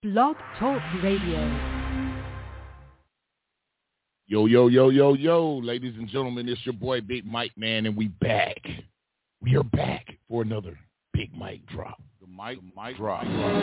Blog Talk Radio. Yo, yo, yo, yo, yo, ladies and gentlemen, it's your boy Big Mike, man, and we back. We are back for another Big Mike drop. The Mike drop.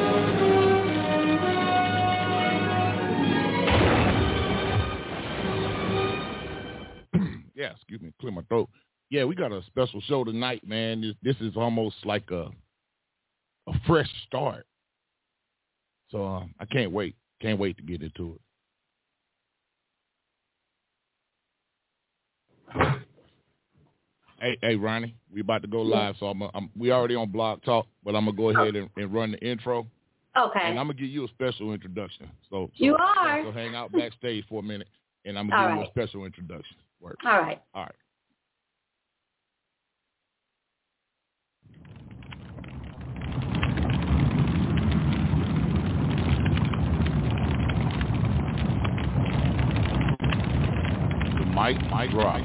Yeah, excuse me, clear my throat. Yeah, we got a special show tonight, man. This is almost like a fresh start. So I can't wait. Can't wait to get into it. Hey, Ronnie, we about to go live, so we already on Blog Talk, but I'm gonna go ahead and run the intro. Okay. And I'm gonna give you a special introduction. So you are. So hang out backstage for a minute, and I'm gonna give you a special introduction. Work. All right. All right. Mike drop.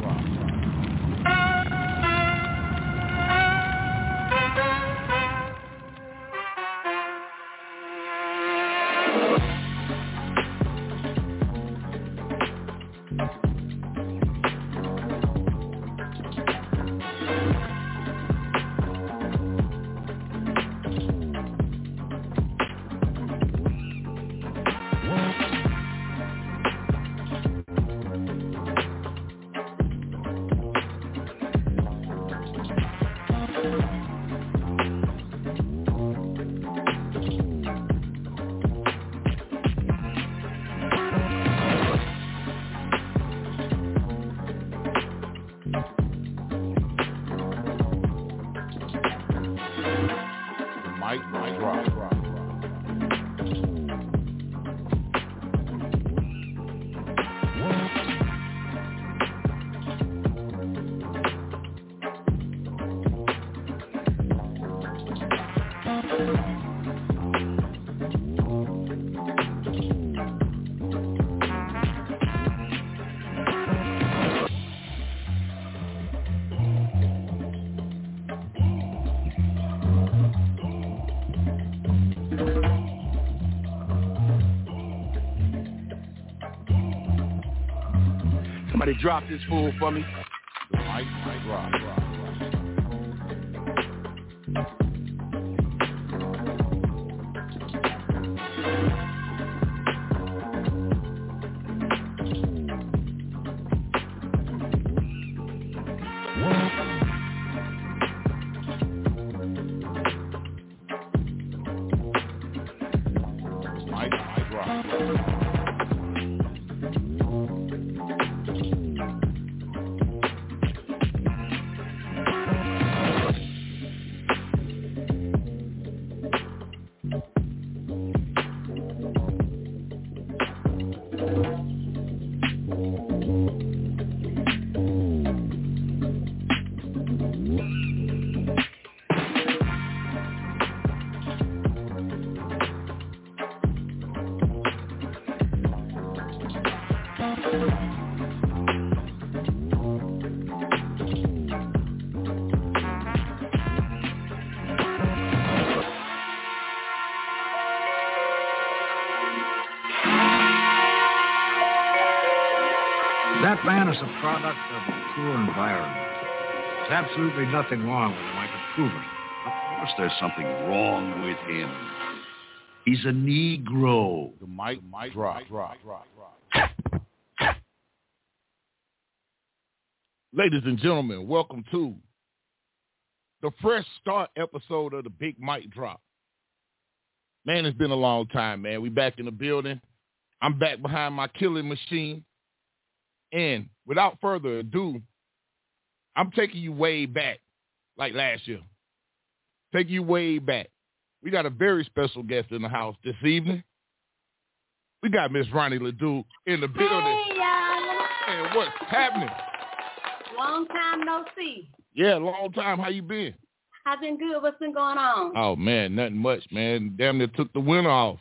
Somebody drop this fool for me. The Mike drop. That man is a product of a poor environment. There's absolutely nothing wrong with him. I can prove it. Of course there's something wrong with him. He's a Negro. The Mike drop. Ladies and gentlemen, welcome to the fresh start episode of the Big Mike Drop. Man, it's been a long time, man. We back in the building. I'm back behind my killing machine. And without further ado, I'm taking you way back, like last year. Taking you way back. We got a very special guest in the house this evening. We got Miss Ronnie Ledoux in the building. Hey, y'all. And what's happening? Long time no see. Yeah, long time. How you been? I've been good. What's been going on? Oh, man, nothing much, man. Damn near took the winter off.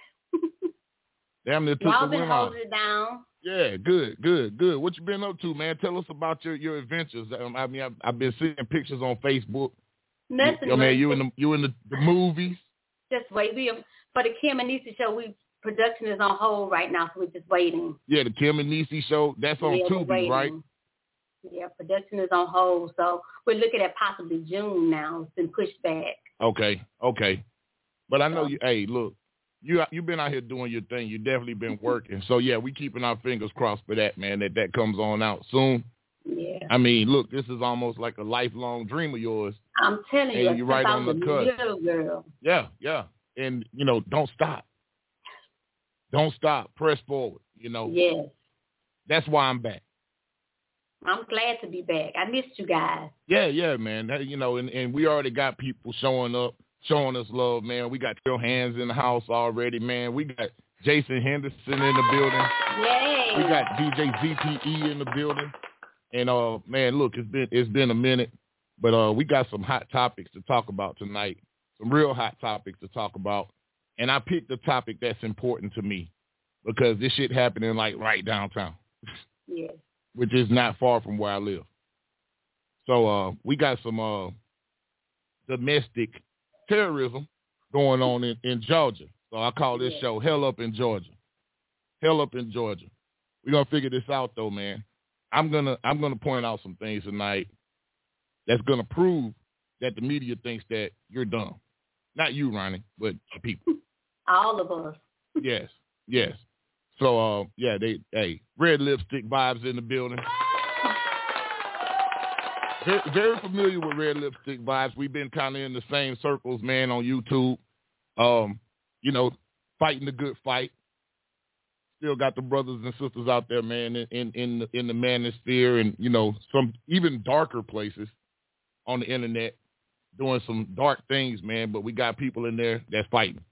Y'all been holding it down. Yeah, good. What you been up to, man? Tell us about your adventures. I mean, I've been seeing pictures on Facebook. Nothing. Man, you in the movies. Just wait. For the Kim and Niecy show, production is on hold right now, so we're just waiting. Yeah, the Kim and Niecy show, that's on Tubi, right? Yeah, production is on hold, so we're looking at possibly June now. It's been pushed back. Okay. But I know you. Hey, look, you've been out here doing your thing. You definitely been working. So yeah, we keeping our fingers crossed for that, man. That comes on out soon. Yeah. I mean, look, this is almost like a lifelong dream of yours. I'm telling you, you're right on the cusp. Little girl. Yeah, and don't stop. Don't stop. Press forward. Yes. That's why I'm back. I'm glad to be back. I missed you guys. Yeah, man. And we already got people showing up, showing us love, man. We got Phil Hands in the house already, man. We got Jason Henderson in the building. Yay. We got DJ ZPE in the building. And man, look, it's been a minute, but we got some hot topics to talk about tonight. Some real hot topics to talk about. And I picked a topic that's important to me because this shit happening like right downtown. Yes. Which is not far from where I live. So we got some domestic terrorism going on in Georgia. So I call this show Hell Up in Georgia. Hell Up in Georgia. We're gonna figure this out though, man. I'm gonna point out some things tonight that's gonna prove that the media thinks that you're dumb. Not you, Ronnie, but the people. All of us. Yes. So, Red Lipstick Vibes in the building. Very familiar with Red Lipstick Vibes. We've been kind of in the same circles, man, on YouTube. Fighting the good fight. Still got the brothers and sisters out there, man, in the manosphere and, some even darker places on the internet doing some dark things, man. But we got people in there that's fighting.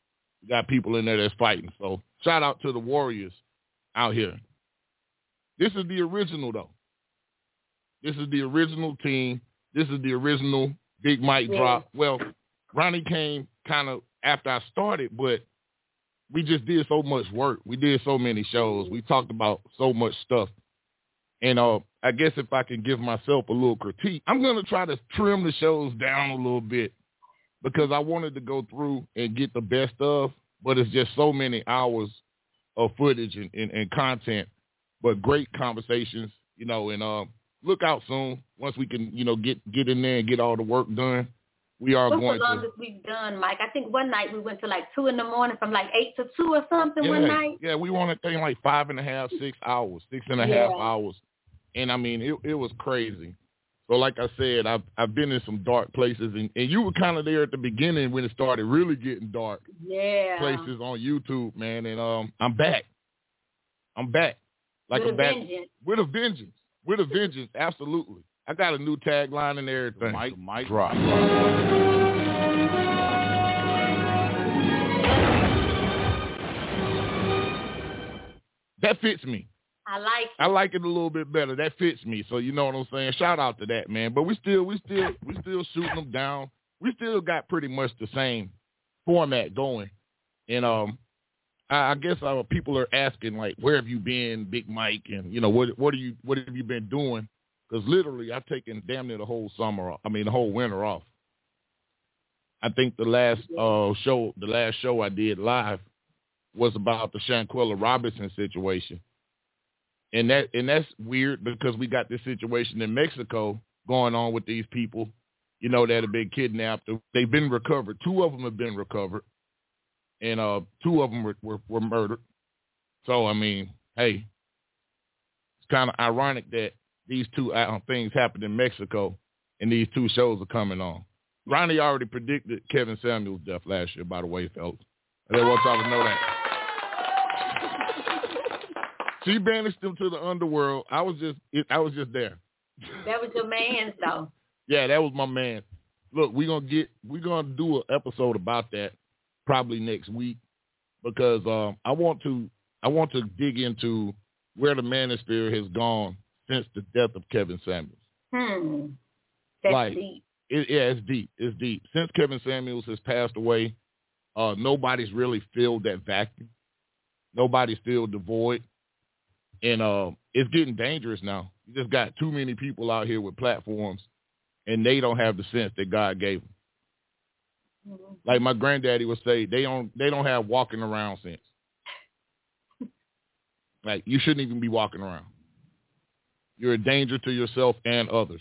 So shout out to the Warriors out here. This is the original, though. This is the original team. This is the original Big Mike drop. Well, Ronnie came kind of after I started, but we just did so much work. We did so many shows. We talked about so much stuff. And I guess if I can give myself a little critique, I'm going to try to trim the shows down a little bit because I wanted to go through and get the best of, but it's just so many hours of footage and content, but great conversations, and look out soon. Once we can, get in there and get all the work done, we are going to. What's the longest we've done, Mike? I think one night we went to like 2 a.m. from like 8 to 2 or something one night. Yeah, we won a thing like 5.5, 6 hours, 6.5 hours. And I mean, it was crazy. So like I said, I've been in some dark places, and you were kind of there at the beginning when it started really getting dark. Yeah. Places on YouTube, man, and I'm back. Like with a vengeance. With a vengeance, absolutely. I got a new tagline and everything. Mike drop. That fits me. I like it a little bit better. That fits me. So you know what I'm saying? Shout out to that, man. But we still shooting them down. We still got pretty much the same format going. And I guess people are asking like, where have you been, Big Mike? And what have you been doing? Because literally I've taken damn near the whole winter off. I think the last show I did live was about the Shanquella Robinson situation. And that's weird because we got this situation in Mexico going on with these people, that have been kidnapped. They've been recovered. 2 of them have been recovered, and 2 of them were murdered. So, I mean, hey, it's kind of ironic that these 2 things happened in Mexico, and these 2 shows are coming on. Ronnie already predicted Kevin Samuels' death last year, by the way, fellas. I didn't want y'all to know that. She banished him to the underworld. I was just there. That was your man, though. Yeah, that was my man. Look, we're gonna do an episode about that probably next week because I want to dig into where the manosphere has gone since the death of Kevin Samuels. That's deep. It's deep. It's deep. Since Kevin Samuels has passed away, nobody's really filled that vacuum. Nobody's filled the void. And it's getting dangerous now. You just got too many people out here with platforms, and they don't have the sense that God gave them. Mm-hmm. Like my granddaddy would say, they don't have walking around sense. Like, you shouldn't even be walking around. You're a danger to yourself and others.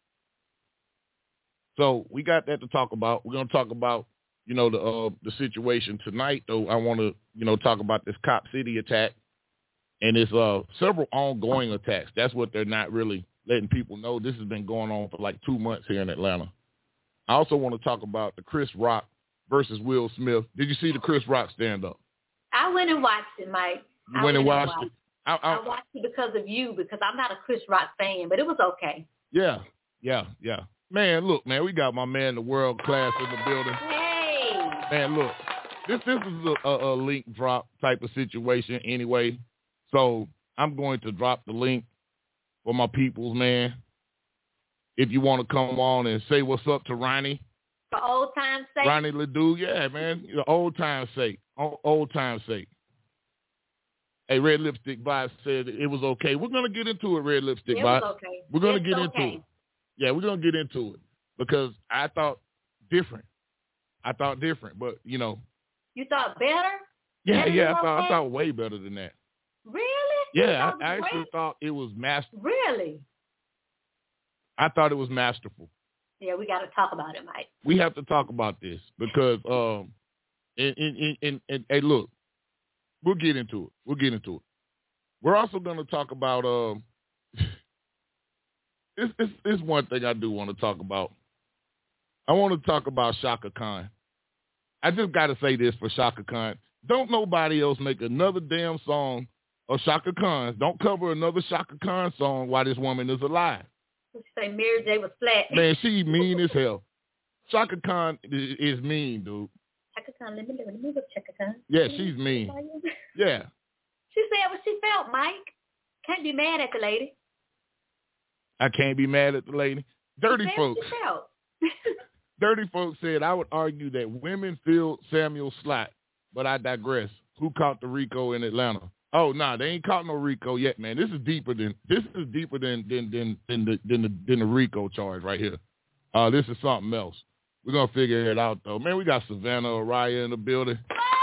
So we got that to talk about. We're going to talk about, the situation tonight, though. I want to, talk about this Cop City attack. And it's several ongoing attacks. That's what they're not really letting people know. This has been going on for like 2 months here in Atlanta. I also want to talk about the Chris Rock versus Will Smith. Did you see the Chris Rock stand-up? I went and watched it, Mike. You went and watched it? I watched it because of you, because I'm not a Chris Rock fan, but it was okay. Yeah. Man, look, man, we got my man, the world class in the building. Hey. Man, look, this is a link drop type of situation anyway. So I'm going to drop the link for my peoples, man. If you want to come on and say what's up to Ronnie. For old time's sake? Ronnie Ledoux, yeah, man. Old time's sake. Old time's sake. Hey, Red Lipstick Vibes said it was okay. We're going to get into it, Red Lipstick Vibes. It was okay. We're going to get into it. Yeah, we're going to get into it because I thought different. But, You thought better? Yeah, I thought way better than that. Really? Yeah, I actually thought it was masterful. Really? I thought it was masterful. Yeah, we got to talk about it, Mike. We have to talk about this because, hey, look, we'll get into it. We're also going to talk about, it's one thing I do want to talk about. I want to talk about Chaka Khan. I just got to say this for Chaka Khan. Don't nobody else make another damn song of Chaka Khan's. Don't cover another Chaka Khan song while this woman is alive. She say Mary J was flat. Man, she mean as hell. Chaka Khan is mean, dude. Chaka Khan, let me look Chaka Khan. Yeah, she's mean. Yeah. She said what she felt, Mike. Can't be mad at the lady. I can't be mad at the lady. Dirty folks. Dirty folks said, I would argue that women filled Samuel Slot, but I digress. Who caught the Rico in Atlanta? Oh, nah, they ain't caught no Rico yet, man. This is deeper than the Rico charge right here. This is something else. We're gonna figure it out though. Man, we got Savannah Araya in the building.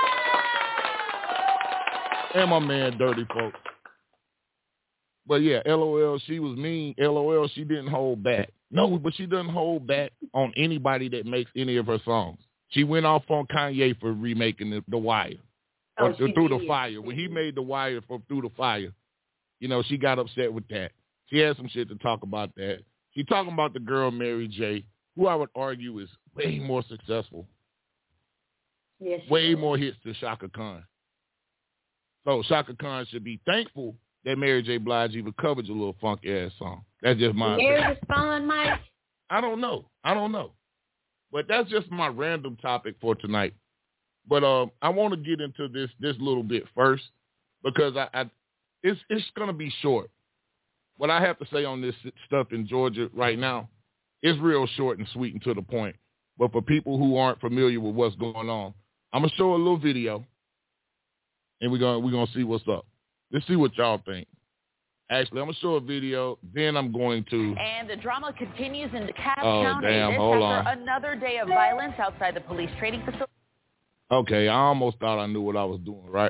And my man Dirty Folks. But yeah, LOL, she was mean. LOL, she didn't hold back. No, but she doesn't hold back on anybody that makes any of her songs. She went off on Kanye for remaking The Wire. Or Through the Fire. When he made The Wire for Through the Fire, she got upset with that. She had some shit to talk about that. She talking about the girl Mary J., who I would argue is way more successful. Yes, way more hits than Chaka Khan. So Chaka Khan should be thankful that Mary J. Blige even covered your little funky-ass song. That's just my opinion. Mary respond, Mike? I don't know. But that's just my random topic for tonight. But I want to get into this little bit first because it's going to be short. What I have to say on this stuff in Georgia right now is real short and sweet and to the point. But for people who aren't familiar with what's going on, I'm going to show a little video, and we're gonna see what's up. Let's see what y'all think. Actually, I'm going to show a video, then I'm going to... And the drama continues in DeKalb County. After another day of violence outside the police training facility. Okay, I almost thought I knew what I was doing, right?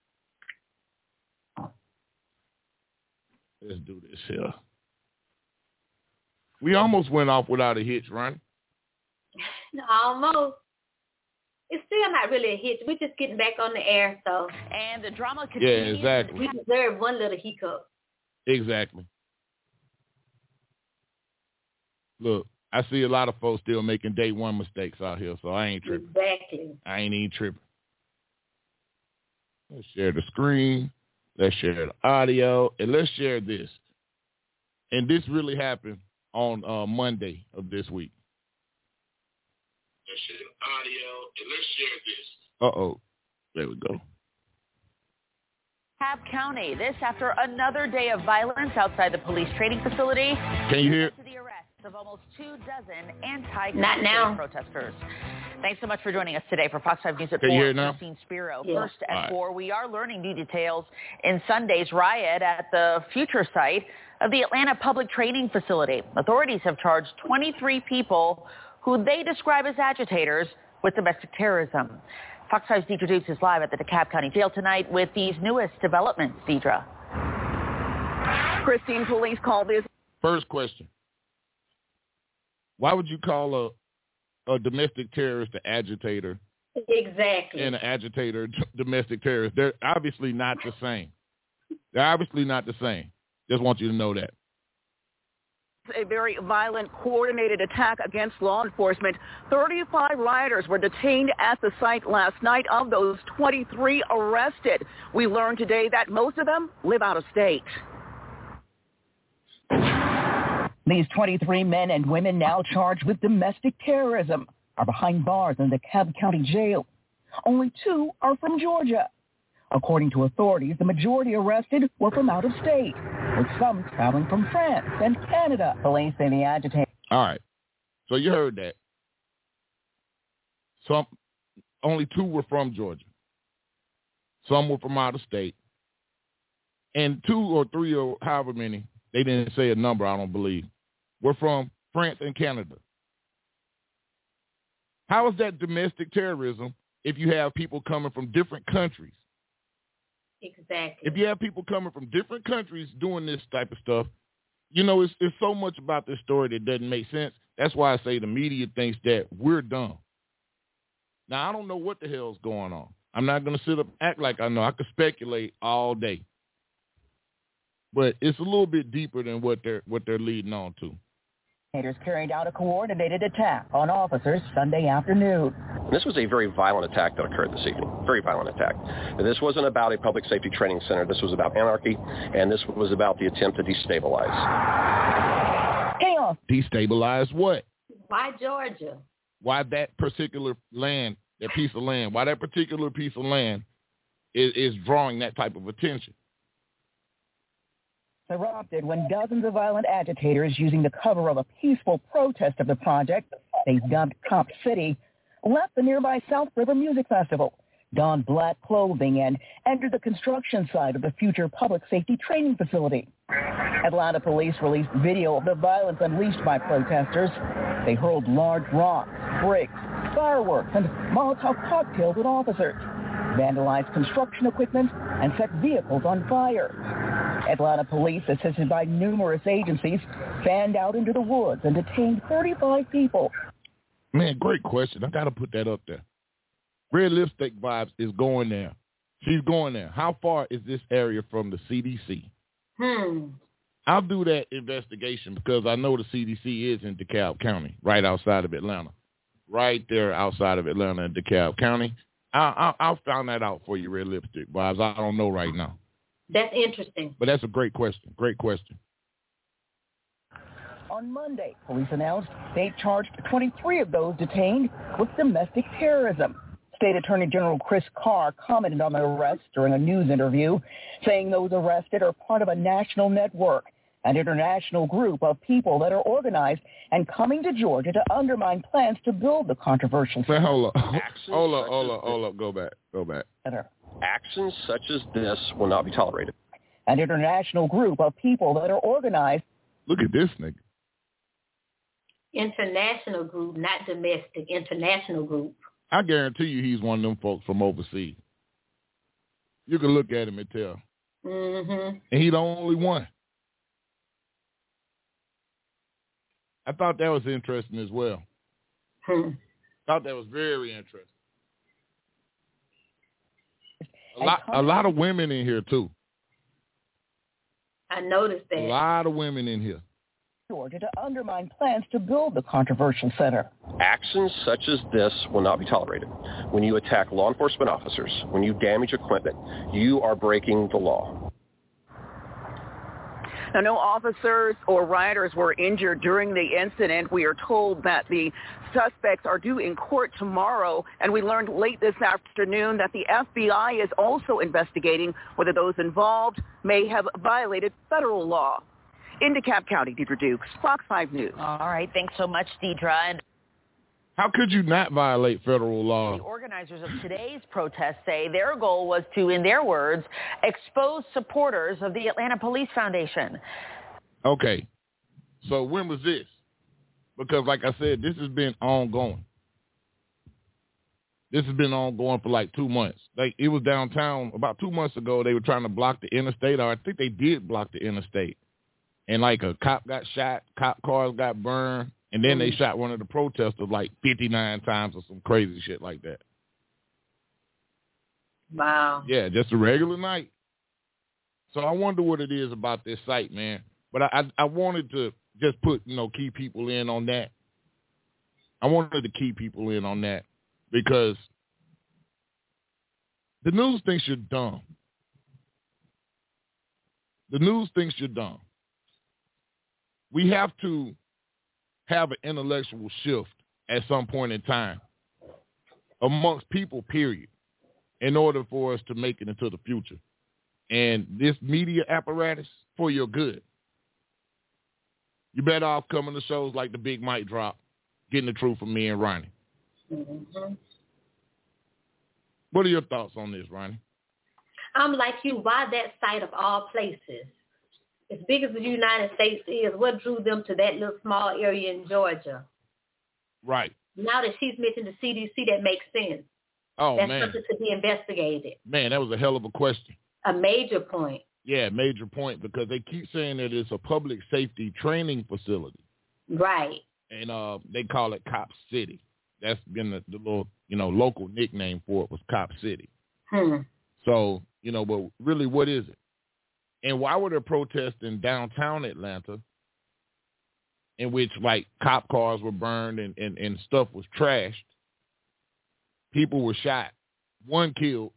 Let's do this here. We almost went off without a hitch, right? Almost. It's still not really a hitch. We're just getting back on the air, so. And the drama continues. Yeah, exactly. We deserve one little hiccup. Exactly. Look, I see a lot of folks still making day one mistakes out here, so I ain't tripping. Exactly. I ain't even tripping. Let's share the screen. Let's share the audio. And let's share this. And this really happened on Monday of this week. Let's share the audio. And let's share this. Uh-oh. There we go. DeKalb County. This after another day of violence outside the police training facility. Can you hear? To the arrest of almost 24 anti-gun protesters. Thanks so much for joining us today for Fox 5 News at 4. Can you hear now? Christine Spiro. Yeah. First at 4, we are learning new details in Sunday's riot at the future site of the Atlanta Public Training Facility. Authorities have charged 23 people who they describe as agitators with domestic terrorism. Fox 5's Deidre Dukes is live at the DeKalb County Jail tonight with these newest developments. Deidre. Christine, police call this. First question. Why would you call a domestic terrorist an agitator? Exactly. And an agitator domestic terrorist? They're obviously not the same. They're obviously not the same. Just want you to know that. A very violent, coordinated attack against law enforcement. 35 rioters were detained at the site last night. Of those, 23 arrested. We learned today that most of them live out of state. These 23 men and women now charged with domestic terrorism are behind bars in the DeKalb County Jail. Only 2 are from Georgia. According to authorities, the majority arrested were from out of state, with some traveling from France and Canada. Police say the agitators. All right. So you heard that. Only 2 were from Georgia. Some were from out of state. And 2 or 3 or however many, they didn't say a number, I don't believe, were from France and Canada. How is that domestic terrorism if you have people coming from different countries? Exactly. If you have people coming from different countries doing this type of stuff, you know, it's so much about this story that doesn't make sense. That's why I say the media thinks that we're dumb. Now, I don't know what the hell's going on. I'm not going to sit up and act like I know. I could speculate all day. But it's a little bit deeper than what they're leading on to. Carried out a coordinated attack on officers Sunday afternoon. This was a very violent attack that occurred this evening. Very violent attack. This wasn't about a public safety training center. This was about anarchy, and this was about the attempt to destabilize. Chaos. Destabilize what? Why Georgia? Why that particular land, that piece of land? Why that particular piece of land is drawing that type of attention? Erupted when dozens of violent agitators using the cover of a peaceful protest of the project they dubbed Cop City left the nearby South River Music Festival, donned black clothing, and entered the construction site of the future public safety training facility. Atlanta police released video of the violence unleashed by protesters. They hurled large rocks, bricks, fireworks, and Molotov cocktails at officers, vandalized construction equipment, and set vehicles on fire. Atlanta police, assisted by numerous agencies, fanned out into the woods and detained 35 people. Man, great question. I got to put that up there. Red Lipstick Vibes is going there. She's going there. How far is this area from the CDC? I'll do that investigation because I know the CDC is in DeKalb County, right outside of Atlanta. Right there outside of Atlanta in DeKalb County. I'll find that out for you, Red Lipstick Vibes. I don't know right now. That's interesting. But that's a great question. Great question. On Monday, police announced they charged 23 of those detained with domestic terrorism. State Attorney General Chris Carr commented on the arrests during a news interview, saying those arrested are part of a national network, an international group of people that are organized and coming to Georgia to undermine plans to build the controversial center. Hold up. Go back. Actions such as this will not be tolerated. An international group of people that are organized. Look at this nigga. International group, not domestic. International group. I guarantee you he's one of them folks from overseas. You can look at him and tell. Mm-hmm. And he the only one. I thought that was interesting as well. Thought that was very interesting. A lot of women in here, too. I noticed that. A lot of women in here. Georgia to undermine plans to build the controversial center. Actions such as this will not be tolerated. When you attack law enforcement officers, when you damage equipment, you are breaking the law. Now, no officers or rioters were injured during the incident. We are told that the suspects are due in court tomorrow, and we learned late this afternoon that the FBI is also investigating whether those involved may have violated federal law. In DeKalb County, Deidre Dukes, Fox 5 News. All right, thanks so much, Deidre. How could you not violate federal law? The organizers of today's protest say their goal was to, in their words, expose supporters of the Atlanta Police Foundation. Okay, so when was this? Because like I said, this has been ongoing. This has been ongoing for like 2 months. Like, it was downtown about 2 months ago. They were trying to block the interstate, or I think they did block the interstate. And like a cop got shot, cop cars got burned, and then they shot one of the protesters like 59 times or some crazy shit like that. Wow. Yeah, just a regular night. So I wonder what it is about this site, man. But I wanted to just put, key people in on that. I wanted to key people in on that because the news thinks you're dumb. The news thinks you're dumb. We have to have an intellectual shift at some point in time amongst people, period, in order for us to make it into the future. And this media apparatus for your good. You better off coming to shows like the Big Mike Drop, getting the truth from me and Ronnie. Mm-hmm. What are your thoughts on this, Ronnie? I'm like you. Why that site of all places? As big as the United States is, what drew them to that little small area in Georgia? Right. Now that she's mentioned the CDC, that makes sense. Oh, That's man. something to be investigated. Man, that was a hell of a question. A major point. Yeah, major point, because they keep saying that it's a public safety training facility. Right. And they call it Cop City. That's been the little, local nickname for it was Cop City. So, but really, what is it? And why were there protests in downtown Atlanta in which, like, cop cars were burned and stuff was trashed? People were shot. One killed.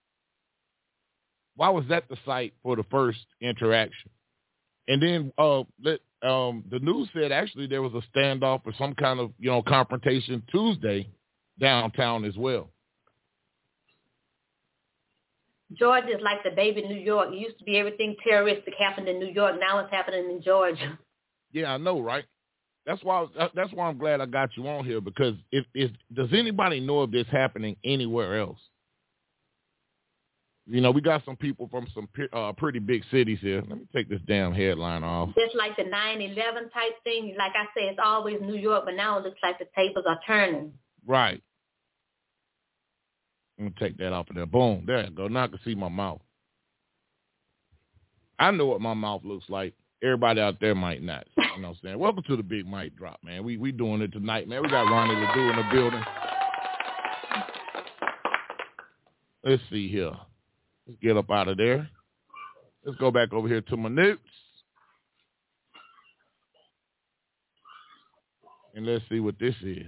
Why was that the site for the first interaction? And then the news said actually there was a standoff or some kind of, confrontation Tuesday downtown as well. Georgia is like the baby New York. It used to be everything terroristic happened in New York. Now it's happening in Georgia. Yeah, I know, right? That's why I'm glad I got you on here, because if does anybody know of this happening anywhere else? We got some people from some pretty big cities here. Let me take this damn headline off. Just like the 9/11 type thing. Like I said, it's always New York, but now it looks like the tables are turning. Right. Let me take that off of there. Boom. There you go. Now I can see my mouth. I know what my mouth looks like. Everybody out there might not. You know what I'm saying? Welcome to the Big Mike Drop, man. We doing it tonight, man. We got Ronnie Ledoux in the building. Let's see here. Let's get up out of there. Let's go back over here to my notes. And let's see what this is.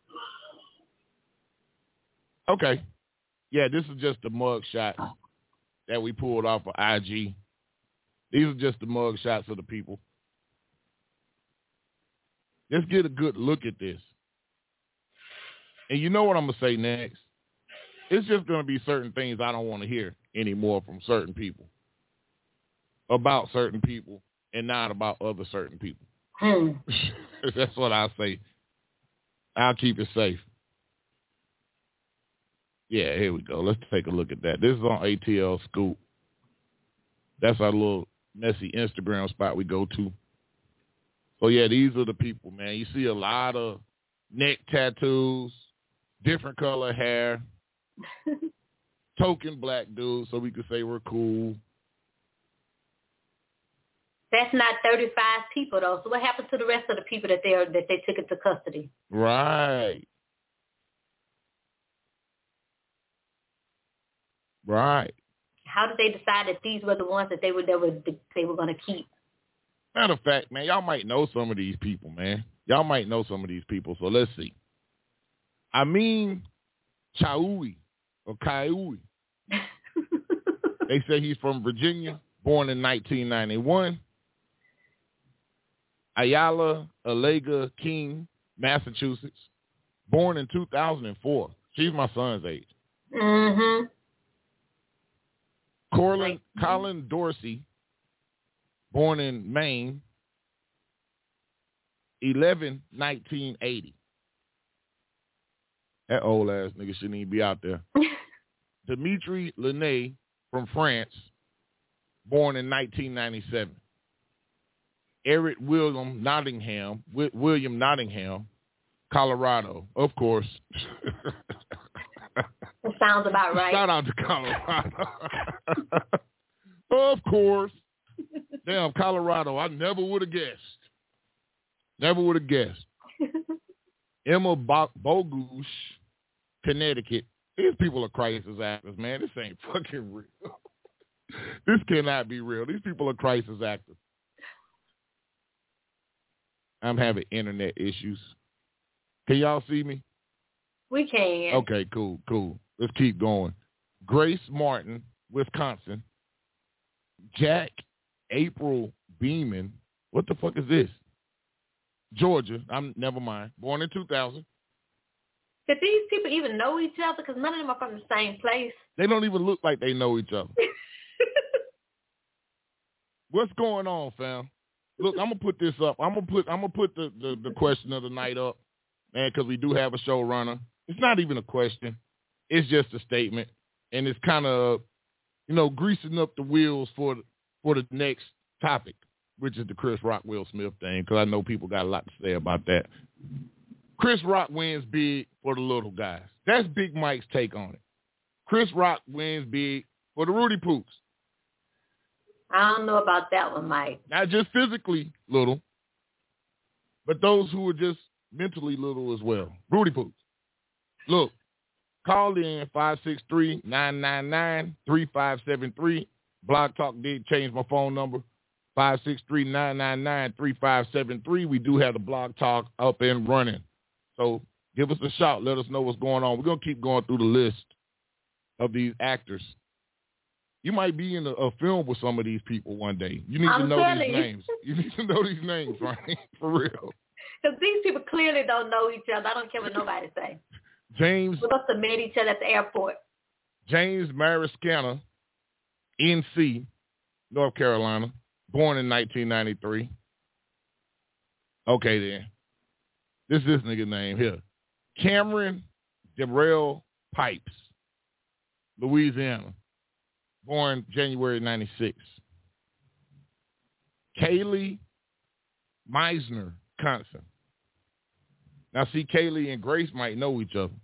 Okay. Yeah, this is just the mug shot that we pulled off of IG. These are just the mug shots of the people. Let's get a good look at this. And you know what I'm going to say next? It's just going to be certain things I don't want to hear anymore from certain people. About certain people and not about other certain people. That's what I'll say. I'll keep it safe. Yeah, here we go. Let's take a look at that. This is on ATL Scoop. That's our little messy Instagram spot we go to. So, yeah, these are the people, man. You see a lot of neck tattoos, different color hair, token black dudes, so we could say we're cool. That's not 35 people, though. So what happened to the rest of the people that they took into custody? Right. Right. How did they decide that these were the ones that they were going to keep? Matter of fact, man, y'all might know some of these people, man. Y'all might know some of these people. So let's see. Amin Chaoui or Kaiui. They say he's from Virginia, born in 1991. Ayala Alega King, Massachusetts, born in 2004. She's my son's age. Mm-hmm. Colin Dorsey, born in Maine, 1980. That old ass nigga shouldn't even be out there. Dimitri Lenné from France, born in 1997. Eric William Nottingham, Colorado, of course. Sounds about right. Shout out to Colorado. Of course. Damn, Colorado. I never would have guessed. Never would have guessed. Emma Bogusch, Connecticut. These people are crisis actors, man. This ain't fucking real. This cannot be real. These people are crisis actors. I'm having internet issues. Can y'all see me? We can. Okay, cool. Let's keep going. Grace Martin, Wisconsin. Jack April Beeman. What the fuck is this? Georgia. Never mind. Born in 2000. Did these people even know each other? Because none of them are from the same place. They don't even look like they know each other. What's going on, fam? Look, I'm gonna put this up. I'm gonna put the question of the night up, man, because we do have a showrunner. It's not even a question. It's just a statement, and it's kind of, greasing up the wheels for the next topic, which is the Chris Rock Will Smith thing, because I know people got a lot to say about that. Chris Rock wins big for the little guys. That's Big Mike's take on it. Chris Rock wins big for the Rudy Poops. I don't know about that one, Mike. Not just physically little, but those who are just mentally little as well. Rudy Poops. Look, call in 563-999-3573. Blog Talk did change my phone number. 563-999-3573. We do have the Blog Talk up and running. So give us a shout. Let us know what's going on. We're going to keep going through the list of these actors. You might be in a film with some of these people one day. You need to know these names. You need to know these names, right? For real. Because these people clearly don't know each other. I don't care what nobody say. James. We must have met each other at the airport. James Mariscana, NC, North Carolina, born in 1993. Okay, then. This nigga name here. Cameron Darrell Pipes, Louisiana, born January 96. Kaylee Meisner, Wisconsin. Now, see, Kaylee and Grace might know each other.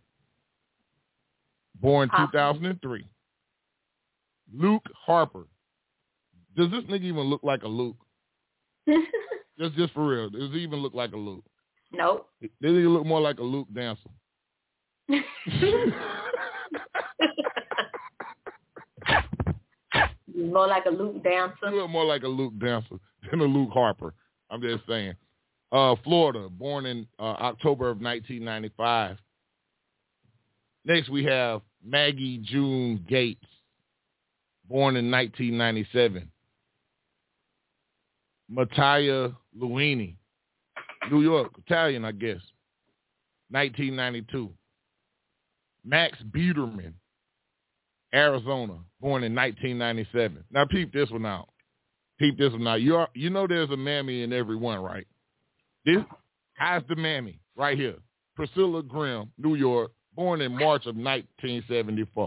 Born 2003. Luke Harper. Does this nigga even look like a Luke? just for real. Does he even look like a Luke? Nope. Does he look more like a Luke dancer? More like a Luke dancer. You look more like a Luke dancer than a Luke Harper. I'm just saying. Florida, born in October of 1995. Next, we have Maggie June Gates, born in 1997. Mattia Luini, New York, Italian, I guess, 1992. Max Biederman, Arizona, born in 1997. Now, peep this one out. You know there's a mammy in every one, right? How's the mammy right here? Priscilla Grimm, New York, born in March of 1974.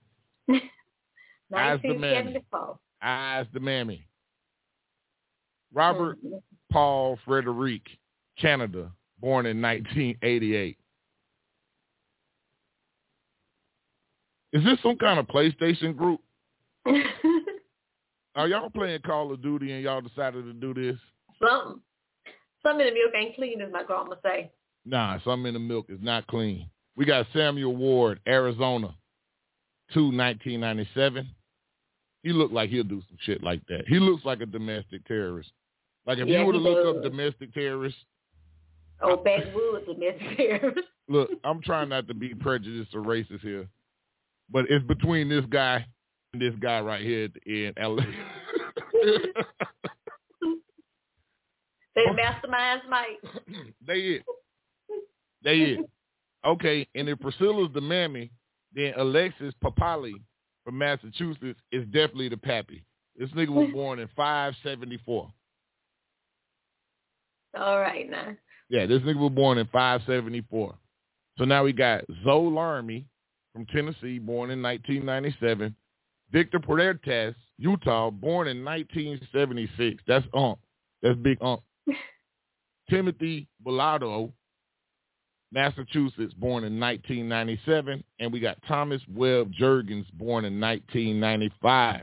1974. How's the mammy? Robert Paul Frederic, Canada, born in 1988. Is this some kind of PlayStation group? Are y'all playing Call of Duty and y'all decided to do this? Something. Some in the milk ain't clean, as my grandma say. Nah, some in the milk is not clean. We got Samuel Ward, Arizona, 1997. He looked like he'll do some shit like that. He looks like a domestic terrorist. Like if you were to look up domestic terrorists. Oh, backwoods domestic terrorists. Look, I'm trying not to be prejudiced or racist here, but it's between this guy and this guy right here at the end. They masterminds, Mike. They is. Okay, and if Priscilla's the mammy, then Alexis Papali from Massachusetts is definitely the pappy. This nigga was born in 574. All right, now. Yeah, this nigga was born in 574. So now we got Zoe Larmy from Tennessee, born in 1997. Victor Puertas, Utah, born in 1976. That's Ump. That's Big Ump. Timothy Bolado, Massachusetts, born in 1997, and we got Thomas Webb Jurgens, born in 1995.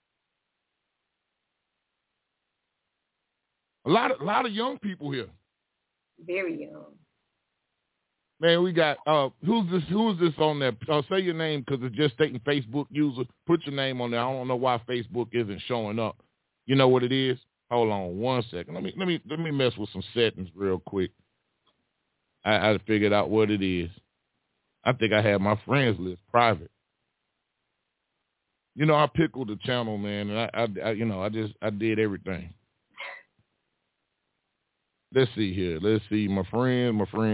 A lot of young people here. Very young. Man, we got who's this on there? Say your name because it's just stating Facebook user. Put your name on there. I don't know why Facebook isn't showing up. You know what it is? Hold on 1 second. Let me mess with some settings real quick. I figured out what it is. I think I had my friends list private. You know, I pickled the channel, man, and I did everything. Let's see here. Let's see my friends.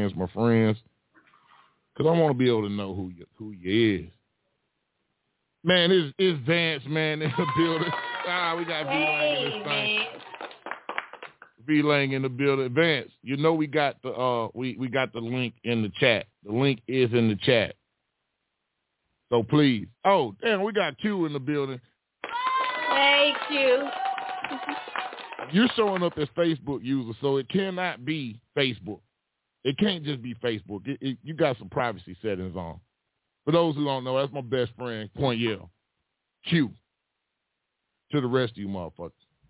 Because I want to be able to know who you is. Man, it's Vance, man, in the building. We got V-Lang in this thing. V-Lang in the building. Vance, you know we got the we got the link in the chat. The link is in the chat. So please. Oh, damn, we got Q in the building. Hey, Q. You're showing up as Facebook user, so it cannot be Facebook. It can't just be Facebook. You got some privacy settings on. For those who don't know, that's my best friend, Quiniel. Q. To the rest of you motherfuckers.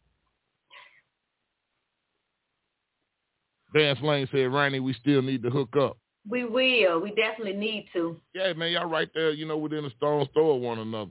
Vance Lane said, Ronnie, we still need to hook up. We will. We definitely need to. Yeah, man, y'all right there, within a stone's throw of one another.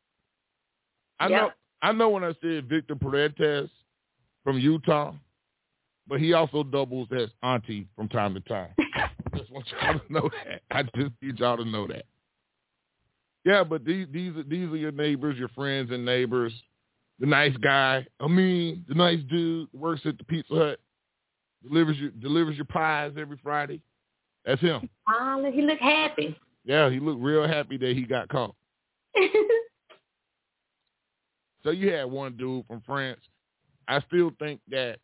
I know when I said Victor Paredes from Utah, but he also doubles as auntie from time to time. I just want y'all to know that. I just need y'all to know that. Yeah, but these are your neighbors, your friends and neighbors. The nice guy, the nice dude who works at the Pizza Hut, delivers your pies every Friday. That's him. He looked happy. Yeah, he looked real happy that he got caught. So you had one dude from France. I still think that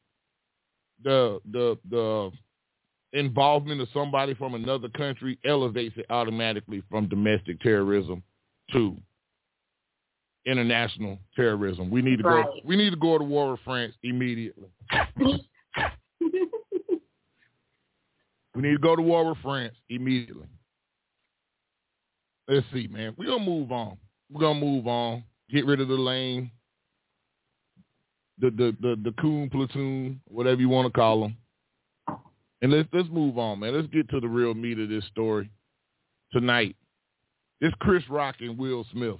the involvement of somebody from another country elevates it automatically from domestic terrorism to international terrorism. We need to go. We need to go to war with France immediately. We need to go to war with France immediately. Let's see, man. We're gonna move on. Get rid of the lane. The coon platoon, whatever you want to call them. And let's move on, man. Let's get to the real meat of this story tonight. It's Chris Rock and Will Smith.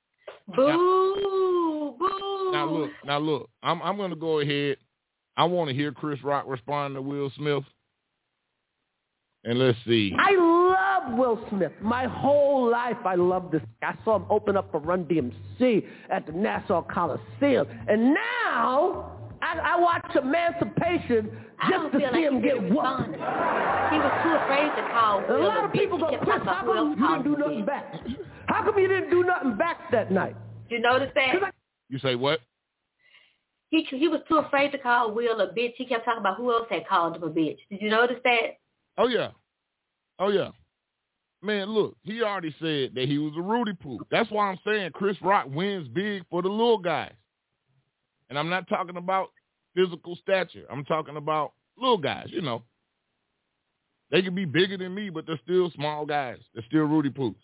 Boo! Now look. I'm gonna go ahead. I want to hear Chris Rock respond to Will Smith. And let's see. I love Will Smith. My whole life I love this guy. I saw him open up for Run DMC at the Nassau Coliseum. And now I watch Emancipation just to see him get whooped. He was too afraid to call Will. A lot of people go, Chris, how come you didn't do nothing back? How come you didn't do nothing back that night? Did you notice that? You say what? He was too afraid to call Will a bitch. He kept talking about who else had called him a bitch. Did you notice that? Oh, yeah. Man, look, he already said that he was a Rudy Poop. That's why I'm saying Chris Rock wins big for the little guys. And I'm not talking about physical stature. I'm talking about little guys, They can be bigger than me, but they're still small guys. They're still Rudy Poops.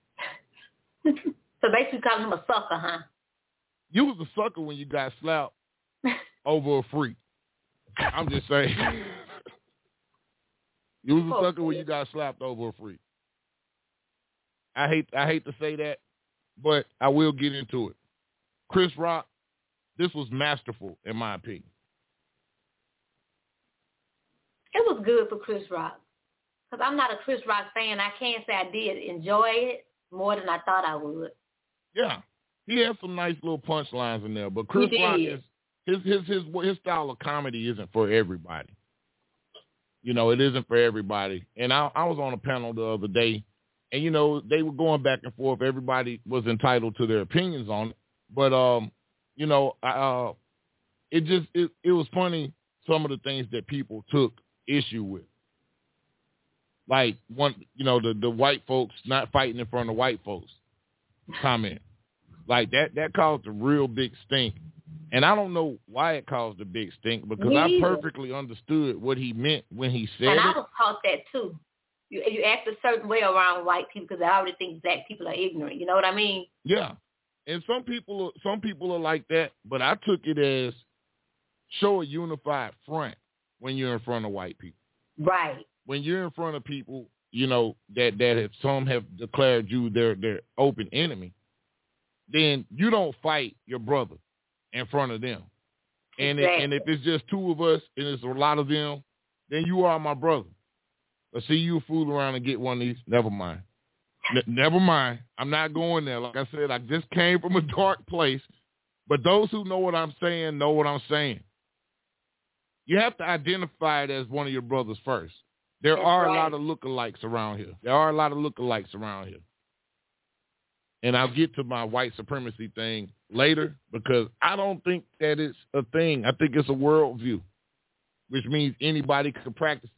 So basically calling him a sucker, huh? You was a sucker when you got slapped over a freak. I'm just saying. You was a sucker when you got slapped over a freak. I hate to say that, but I will get into it. Chris Rock, this was masterful, in my opinion. It was good for Chris Rock. Because I'm not a Chris Rock fan. I can't say I did enjoy it more than I thought I would. Yeah. He had some nice little punchlines in there, but Chris Rock is his style of comedy isn't for everybody. It isn't for everybody. And I was on a panel the other day, and, they were going back and forth. Everybody was entitled to their opinions on it. But, it was funny, some of the things that people took issue with. Like, the white folks not fighting in front of white folks comment. Like, that caused a real big stink. And I don't know why it caused a big stink, because I perfectly understood what he meant when he said it. And I was taught that too. you act a certain way around white people because they already think black people are ignorant. You know what I mean? Yeah. And some people are like that, but I took it as show a unified front when you're in front of white people. Right. When you're in front of people, you know, that some have declared you their open enemy, then you don't fight your brother in front of them. And exactly. if it's just two of us and it's a lot of them, then you are my brother. But see you fool around and get one of these, never mind. Never mind. I'm not going there. Like I said, I just came from a dark place. But those who know what I'm saying know what I'm saying. You have to identify it as one of your brothers first. There are a lot of lookalikes around here. And I'll get to my white supremacy thing later because I don't think that it's a thing. I think it's a worldview, which means anybody can practice it.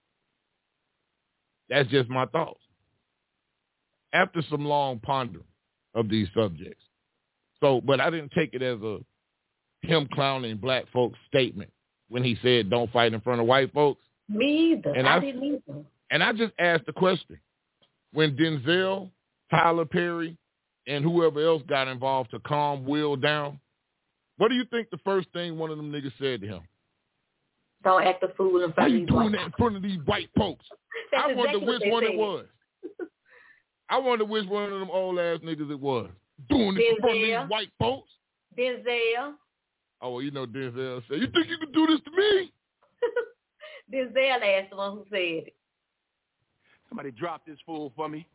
That's just my thoughts. After some long pondering of these subjects. But I didn't take it as him clowning black folks statement when he said don't fight in front of white folks. Me either. And I didn't either. And I just asked the question. When Denzel, Tyler Perry, and whoever else got involved to calm Will down, what do you think the first thing one of them niggas said to him? Don't act a fool in front of these white folks. Why you doing that in front of these white folks? I wonder which one it was. I wonder which one of them old ass niggas it was. Doing this in front of these white folks? Denzel. Oh, well, you know Denzel said, you think you can do this to me? Denzel asked the one who said it. Somebody drop this fool for me.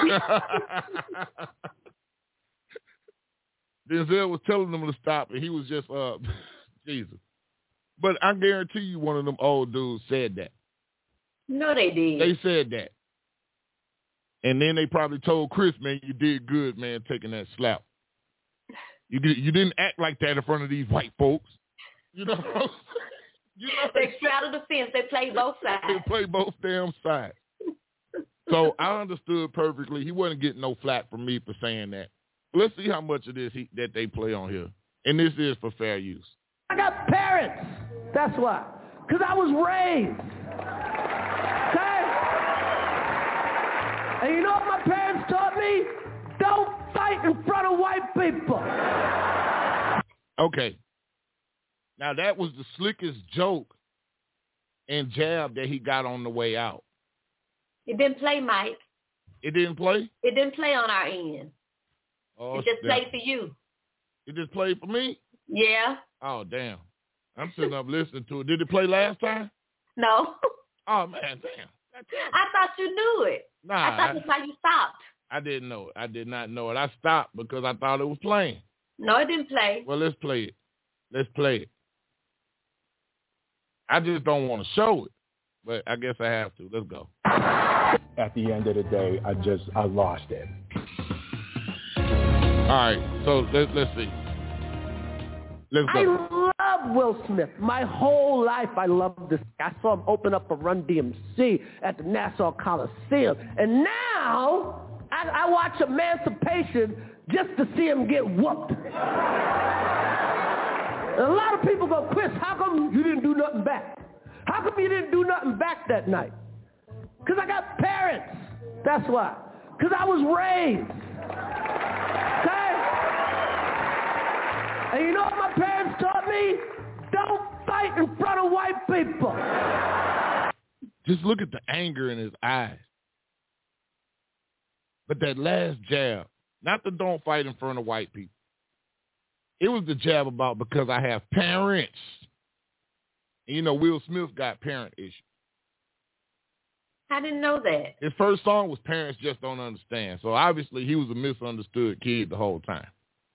Denzel was telling them to stop, and he was just, Jesus. But I guarantee you one of them old dudes said that. No, they did. They said that. And then they probably told Chris, man, you did good, man, taking that slap. You didn't act like that in front of these white folks. You know what I'm saying? They straddled the fence. They played both sides. They played both damn sides. So I understood perfectly. He wasn't getting no flack from me for saying that. Let's see how much of this that they play on here. And this is for fair use. I got parents. That's why. Because I was raised. Okay? And you know what my parents taught me? Don't fight in front of white people. Okay. Now, that was the slickest joke and jab that he got on the way out. It didn't play, Mike. It didn't play? It didn't play on our end. Oh, it just played for you. It just played for me? Yeah. Oh, damn. I'm sitting up listening to it. Did it play last time? No. Oh, man, damn. I thought you knew it. Nah. I thought that's why you stopped. I didn't know it. I did not know it. I stopped because I thought it was playing. No, it didn't play. Well, let's play it. Let's play it. I just don't want to show it, but I guess I have to. Let's go. At the end of the day, I lost it. All right, so let's see. Let's go. I love Will Smith. My whole life I loved this guy. I saw him open up for Run DMC at the Nassau Coliseum. And now I watch Emancipation just to see him get whooped. And a lot of people go, Chris, how come you didn't do nothing back? How come you didn't do nothing back that night? Because I got parents. That's why. Because I was raised. Okay? And you know what my parents taught me? Don't fight in front of white people. Just look at the anger in his eyes. But that last jab, not the don't fight in front of white people. It was the jab about because I have parents. And you know, Will Smith got parent issues. I didn't know that. His first song was Parents Just Don't Understand. So obviously he was a misunderstood kid the whole time.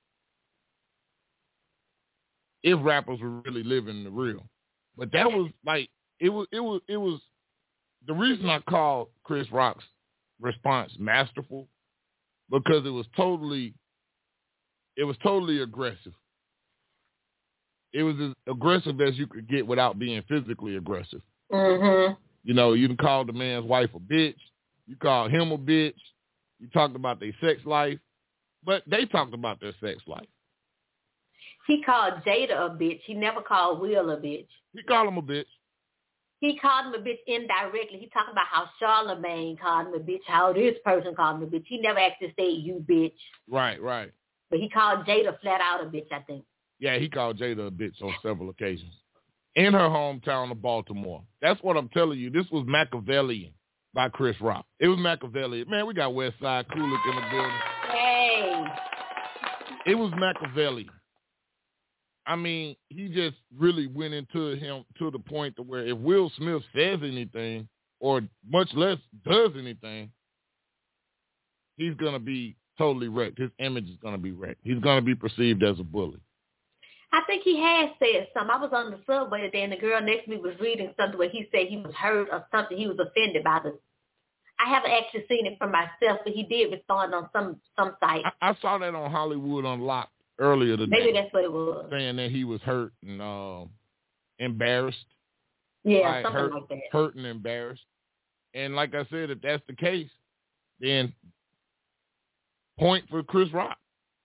If rappers were really living the real. But that was like, it was the reason I called Chris Rock's response masterful, because it was totally aggressive. It was as aggressive as you could get without being physically aggressive. Mm-hmm. You know, you can call the man's wife a bitch. You call him a bitch. You talked about their sex life. But they talked about their sex life. He called Jada a bitch. He never called Will a bitch. He called him a bitch. He called him a bitch indirectly. He talking about how Charlemagne called him a bitch, how this person called him a bitch. He never actually said you bitch. Right, right. But he called Jada flat out a bitch, I think. Yeah, he called Jada a bitch on several occasions. In her hometown of Baltimore. That's what I'm telling you. This was Machiavellian by Chris Rock. It was Machiavellian. Man, we got Westside Kulik in the building. Hey. It was Machiavellian. I mean, he just really went into him to the point to where if Will Smith says anything, or much less does anything, he's going to be totally wrecked. His image is going to be wrecked. He's going to be perceived as a bully. I think he has said something. I was on the subway today, and the girl next to me was reading something where he said he was hurt or something. He was offended by this. I haven't actually seen it for myself, but he did respond on some site. I saw that on Hollywood Unlocked earlier today. Maybe that's what it was. Saying that he was hurt and embarrassed. Yeah, something like that. Hurt and embarrassed. And like I said, if that's the case, then point for Chris Rock.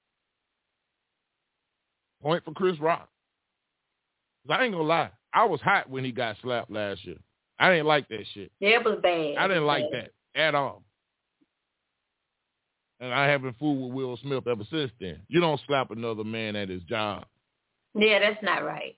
Point for Chris Rock. 'Cause I ain't going to lie. I was hot when he got slapped last year. I didn't like that shit. Yeah, it was bad. I didn't like that at all. And I haven't fooled with Will Smith ever since then. You don't slap another man at his job. Yeah, that's not right.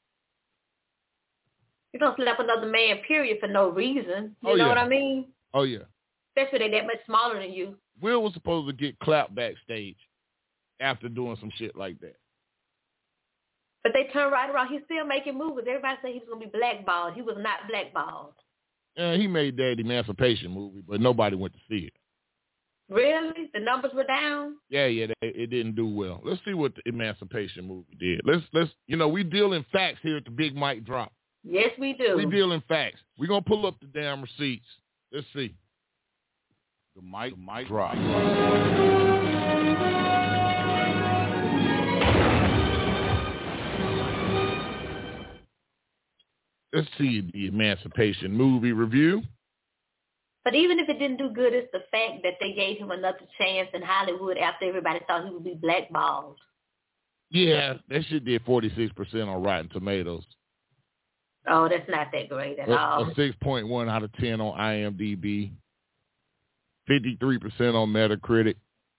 You don't slap another man, period, for no reason. You know what I mean? Oh, yeah. Especially they that much smaller than you. Will was supposed to get clapped backstage after doing some shit like that. But they turned right around. He's still making movies. Everybody said he was going to be blackballed. He was not blackballed. Yeah, he made that Emancipation movie, but nobody went to see it. Really? The numbers were down? Yeah, it didn't do well. Let's see what the Emancipation movie did. Let's we deal in facts here at the Big Mike Drop. Yes, we do. We deal in facts. We're going to pull up the damn receipts. Let's see. The Mike Drop. Let's see the Emancipation movie review. But even if it didn't do good, it's the fact that they gave him another chance in Hollywood after everybody thought he would be blackballed. Yeah, that shit did 46% on Rotten Tomatoes. Oh, that's not that great at all. A 6.1 out of 10 on IMDb. 53% on Metacritic.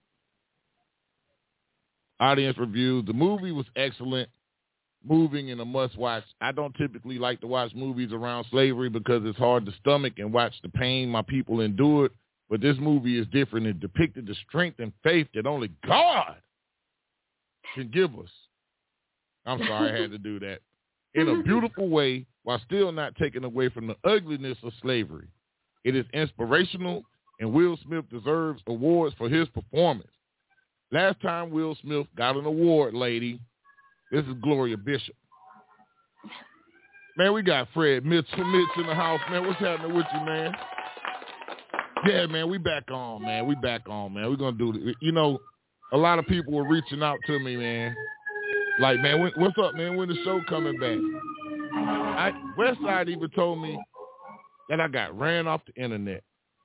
Audience reviews. The movie was excellent, moving, and a must-watch. I don't typically like to watch movies around slavery because it's hard to stomach and watch the pain my people endured, but this movie is different. It depicted the strength and faith that only God can give us. I'm sorry I had to do that. In a beautiful way, while still not taking away from the ugliness of slavery. It is inspirational, and Will Smith deserves awards for his performance. Last time Will Smith got an award, lady, this is Gloria Bishop. Man, we got Fred Mitch in the house, man. What's happening with you, man? Yeah, man, we back on, man. We're going to do this. You know, a lot of people were reaching out to me, man. Like, man, what's up, man? When the show coming back? Westside even told me that I got ran off the internet.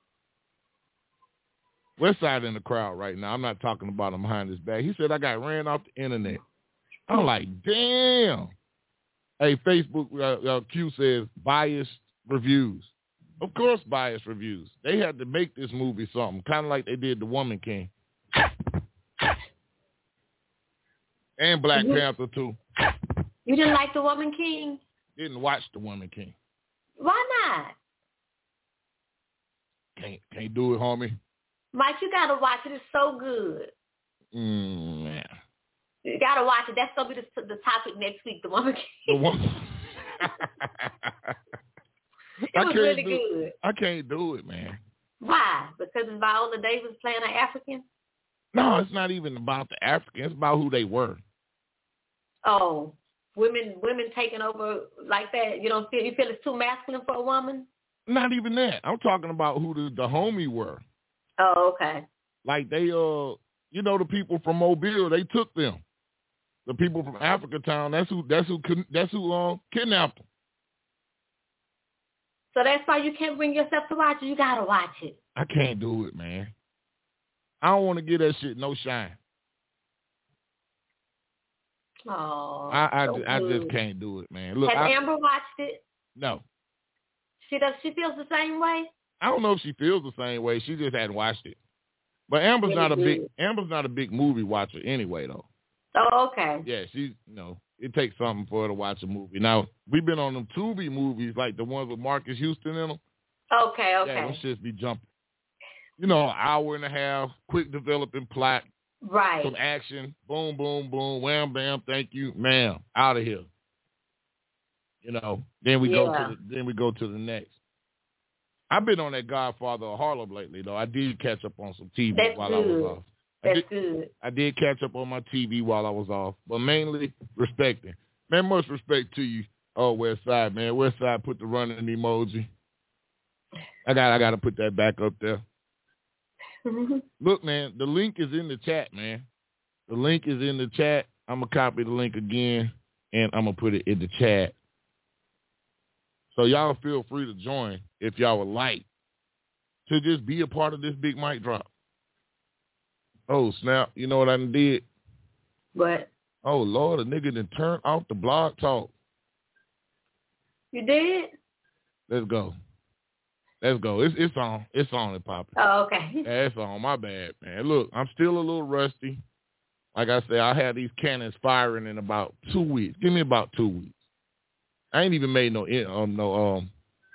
Westside in the crowd right now. I'm not talking about him behind his back. He said I got ran off the internet. I'm like, damn. Hey, Facebook Q says biased reviews. Of course, biased reviews. They had to make this movie something, kind of like they did The Woman King. And Black Panther, too. You didn't like The Woman King? Didn't watch The Woman King. Why not? Can't do it, homie. Mike, you got to watch it. It's so good. Man. You got to watch it. That's going to be the topic next week, The Woman King. It was really good. I can't do it, man. Why? Because it's Viola Davis playing an African? No, it's not even about the African. It's about who they were. Oh, women taking over like that. You feel it's too masculine for a woman? Not even that. I'm talking about who the homie were. Oh, okay. Like they, the people from Mobile, they took them. The people from Africa Town, that's who kidnapped them. So that's why you can't bring yourself to watch it. You gotta watch it. I can't do it, man. I don't want to give that shit no shine. Oh, I just can't do it, man. Look, has Amber watched it? No. She feels the same way? I don't know if she feels the same way. She just hadn't watched it. But Amber's not a big movie watcher anyway, though. Oh, okay. Yeah, she's, it takes something for her to watch a movie. Now, we've been on them Tubi movies, like the ones with Marcus Houston in them. Okay. Yeah, those shits be jumping. An hour and a half, quick developing plot. Right. Some action. Boom, boom, boom. Wham, bam. Thank you, ma'am. Out of here. Then we go to the next. I've been on that Godfather of Harlem lately, though. I did catch up on some TV I was off. That's good. I did catch up on my TV while I was off, but mainly respecting. Man, much respect to you. Oh, West Side, man. West Side put the running emoji. I got to put that back up there. Look, man, the link is in the chat, man. The link is in the chat. I'm going to copy the link again, and I'm going to put it in the chat. So y'all feel free to join if y'all would like to just be a part of this big mic drop. Oh, snap. You know what I done did? What? Oh, Lord, a nigga done turned off the blog talk. You did? Let's go. It's on. It's on and popping. Oh, okay. Yeah, it's on. My bad, man. Look, I'm still a little rusty. Like I said, I had these cannons firing in about 2 weeks. Give me about 2 weeks. I ain't even made no intros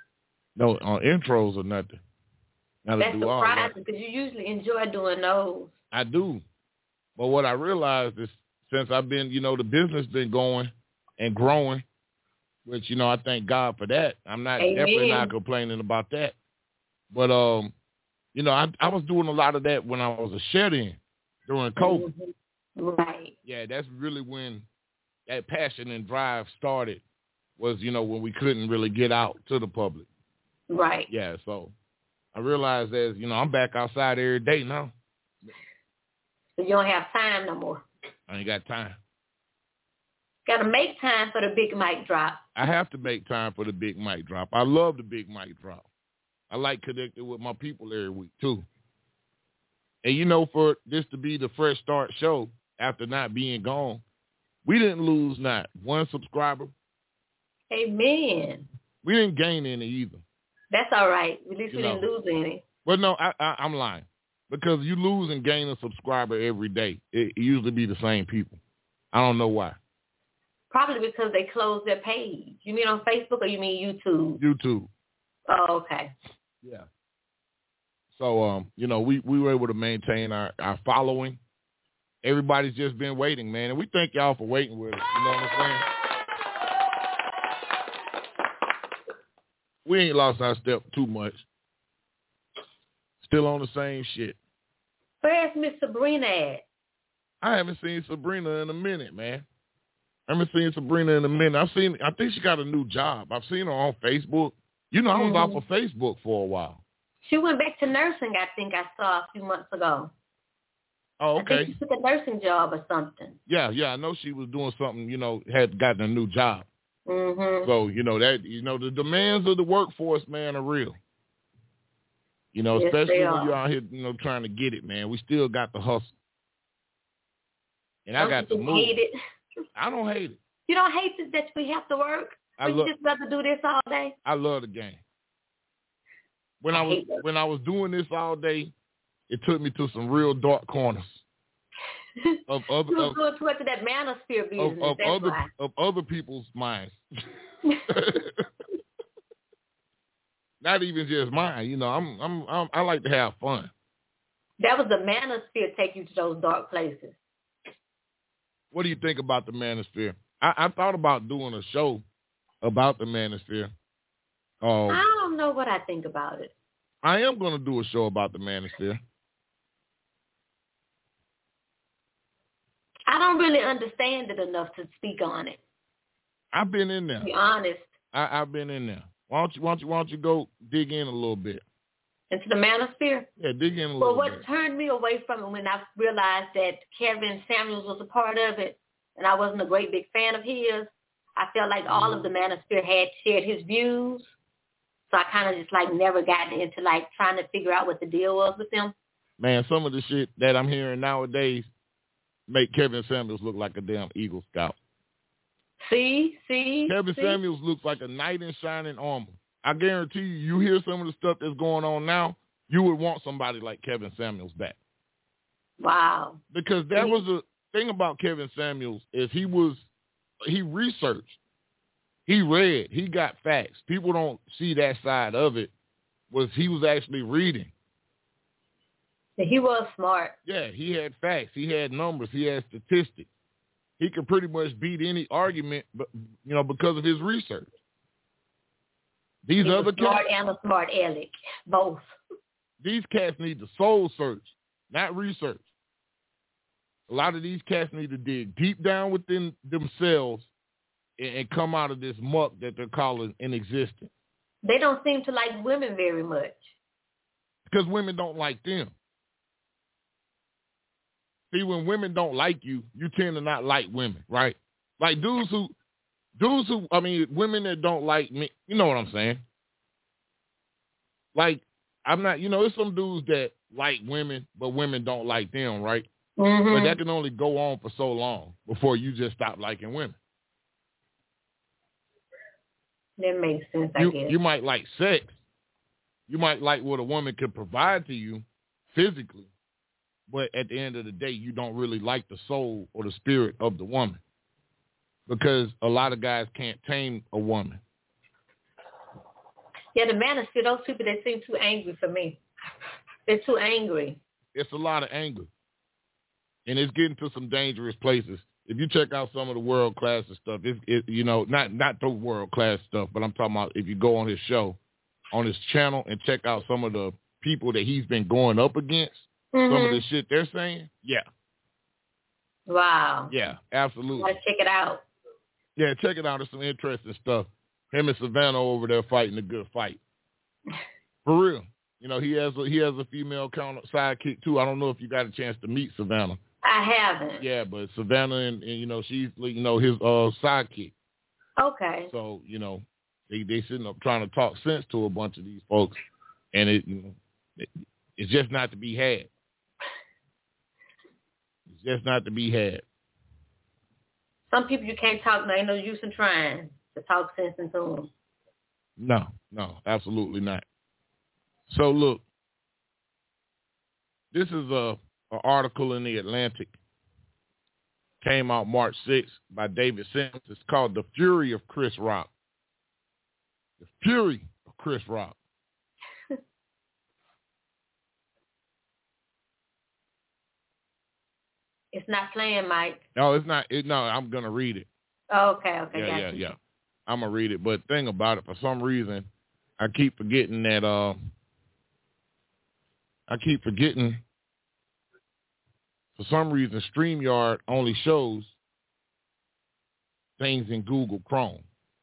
or nothing. That's surprising because you usually enjoy doing those. I do. But what I realized is since I've been, the business been going and growing, which, I thank God for that. I'm not definitely not complaining about that. But, I was doing a lot of that when I was a shut-in during COVID. Right. Yeah, that's really when that passion and drive started was, when we couldn't really get out to the public. Right. Yeah, so I realized that, I'm back outside every day now. So you don't have time no more. I ain't got time. Got to make time for the big mic drop. I have to make time for the big mic drop. I love the big mic drop. I like connecting with my people every week, too. And, for this to be the fresh start show after not being gone, we didn't lose not one subscriber. Amen. We didn't gain any either. That's all right. At least we didn't lose any. Well, no, I'm lying. Because you lose and gain a subscriber every day. It usually be the same people. I don't know why. Probably because they closed their page. You mean on Facebook or you mean YouTube? YouTube. Oh, okay. Yeah. So, we were able to maintain our following. Everybody's just been waiting, man. And we thank y'all for waiting with us. You know what I'm saying? We ain't lost our step too much. Still on the same shit. Where's Miss Sabrina at? I haven't seen Sabrina in a minute, man. I haven't seen Sabrina in a minute. I think she got a new job. I've seen her on Facebook. I was off of Facebook for a while. She went back to nursing, I think I saw a few months ago. Oh, okay. I think she took a nursing job or something. Yeah, I know she was doing something, had gotten a new job. Mm-hmm. So, the demands of the workforce, man, are real. Yes, especially when you're out here, trying to get it, man. We still got the hustle. And I got to move. Hate it? I don't hate it. You don't hate that we have to work? You just rather do this all day? I love the game. When I was doing this all day, it took me to some real dark corners. You was going towards that manosphere business. Of other people's minds. Not even just mine. I like to have fun. That was the manosphere take you to those dark places. What do you think about the manosphere? I thought about doing a show about the manosphere. I don't know what I think about it. I am going to do a show about the manosphere. I don't really understand it enough to speak on it. I've been in there. To be honest. I've been in there. Why don't you go dig in a little bit? Into the manosphere? Yeah, dig in a little bit. Well, what turned me away from it when I realized that Kevin Samuels was a part of it, and I wasn't a great big fan of his, I felt like all of the manosphere had shared his views. So I kind of just never got into trying to figure out what the deal was with them. Man, some of the shit that I'm hearing nowadays make Kevin Samuels look like a damn Eagle Scout. See? Kevin Samuels looks like a knight in shining armor. I guarantee you hear some of the stuff that's going on now, you would want somebody like Kevin Samuels back. Wow. Because that was the thing about Kevin Samuels is he researched, he read, he got facts. People don't see that side of it. He was actually reading. He was smart. Yeah, he had facts. He had numbers. He had statistics. He could pretty much beat any argument, but because of his research. These he other smart cats and a smart aleck, both. These cats need to soul search, not research. A lot of these cats need to dig deep down within themselves and come out of this muck that they're calling in existence. They don't seem to like women very much. Because women don't like them. See, when women don't like you, you tend to not like women, right? Like women that don't like me, you know what I'm saying? Like, I'm not, there's some dudes that like women, but women don't like them, right? Mm-hmm. But that can only go on for so long before you just stop liking women. That makes sense, I guess. You might like sex. You might like what a woman can provide to you physically. But at the end of the day, you don't really like the soul or the spirit of the woman. Because a lot of guys can't tame a woman. Yeah, the manosphere, those people, they seem too angry for me. They're too angry. It's a lot of anger. And it's getting to some dangerous places. If you check out some of the world class and stuff, not the world class stuff, but I'm talking about if you go on his show, on his channel, and check out some of the people that he's been going up against, some of the shit they're saying, yeah. Wow. Yeah, absolutely. Let's check it out. Yeah, check it out. There's some interesting stuff. Him and Savannah over there fighting a good fight. For real. He has a female counter sidekick too. I don't know if you got a chance to meet Savannah. I haven't. Yeah, but Savannah and she's his sidekick. Okay. So, they sitting up trying to talk sense to a bunch of these folks, and it's just not to be had. It's just not to be had. Some people you can't talk, no, ain't no use in trying to talk sense into them. No, absolutely not. So look, this is an article in the Atlantic. Came out March 6th by David Sims. It's called "The Fury of Chris Rock." The Fury of Chris Rock. It's not playing, Mike. No, it's not. No, I'm going to read it. Okay. Yeah. I'm going to read it. But the thing about it, for some reason, I keep forgetting that, for some reason, StreamYard only shows things in Google Chrome.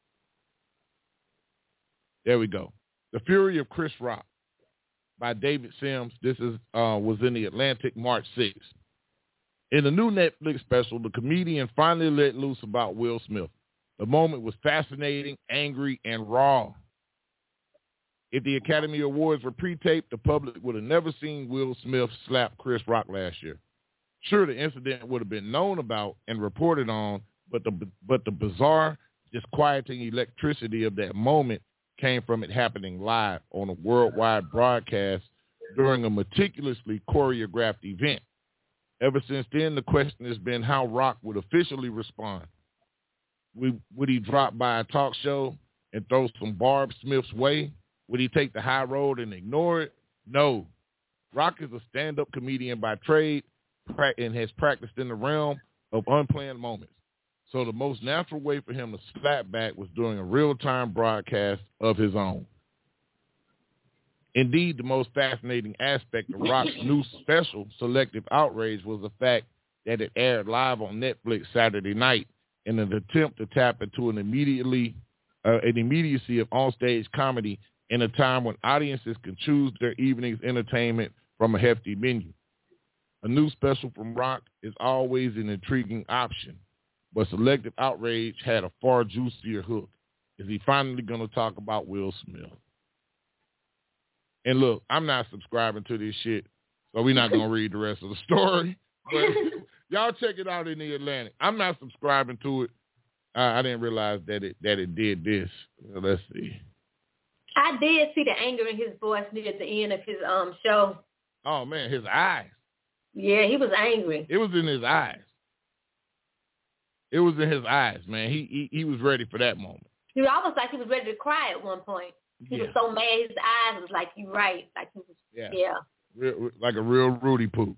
There we go. The Fury of Chris Rock by David Sims. This is was in the Atlantic March 6th. In the new Netflix special, the comedian finally let loose about Will Smith. The moment was fascinating, angry, and raw. If the Academy Awards were pre-taped, the public would have never seen Will Smith slap Chris Rock last year. Sure, the incident would have been known about and reported on, but the bizarre, disquieting electricity of that moment came from it happening live on a worldwide broadcast during a meticulously choreographed event. Ever since then, the question has been how Rock would officially respond. Would he drop by a talk show and throw some Barb Smith's way? Would he take the high road and ignore it? No. Rock is a stand-up comedian by trade and has practiced in the realm of unplanned moments. So the most natural way for him to slap back was during a real-time broadcast of his own. Indeed, the most fascinating aspect of Rock's new special, Selective Outrage, was the fact that it aired live on Netflix Saturday night in an attempt to tap into an immediacy of onstage comedy in a time when audiences can choose their evening's entertainment from a hefty menu. A new special from Rock is always an intriguing option, but Selective Outrage had a far juicier hook. Is he finally going to talk about Will Smith? And look, I'm not subscribing to this shit, so we're not going to read the rest of the story. But y'all check it out in the Atlantic. I'm not subscribing to it. I didn't realize that it did this. Let's see. I did see the anger in his voice near the end of his show. Oh man, his eyes. Yeah, he was angry. It was in his eyes. It was in his eyes, man. He was ready for that moment. He was almost like he was ready to cry at one point. He was so mad. His eyes was like, "You right?" Like he was. Yeah. Real, like a real Rudy Poop.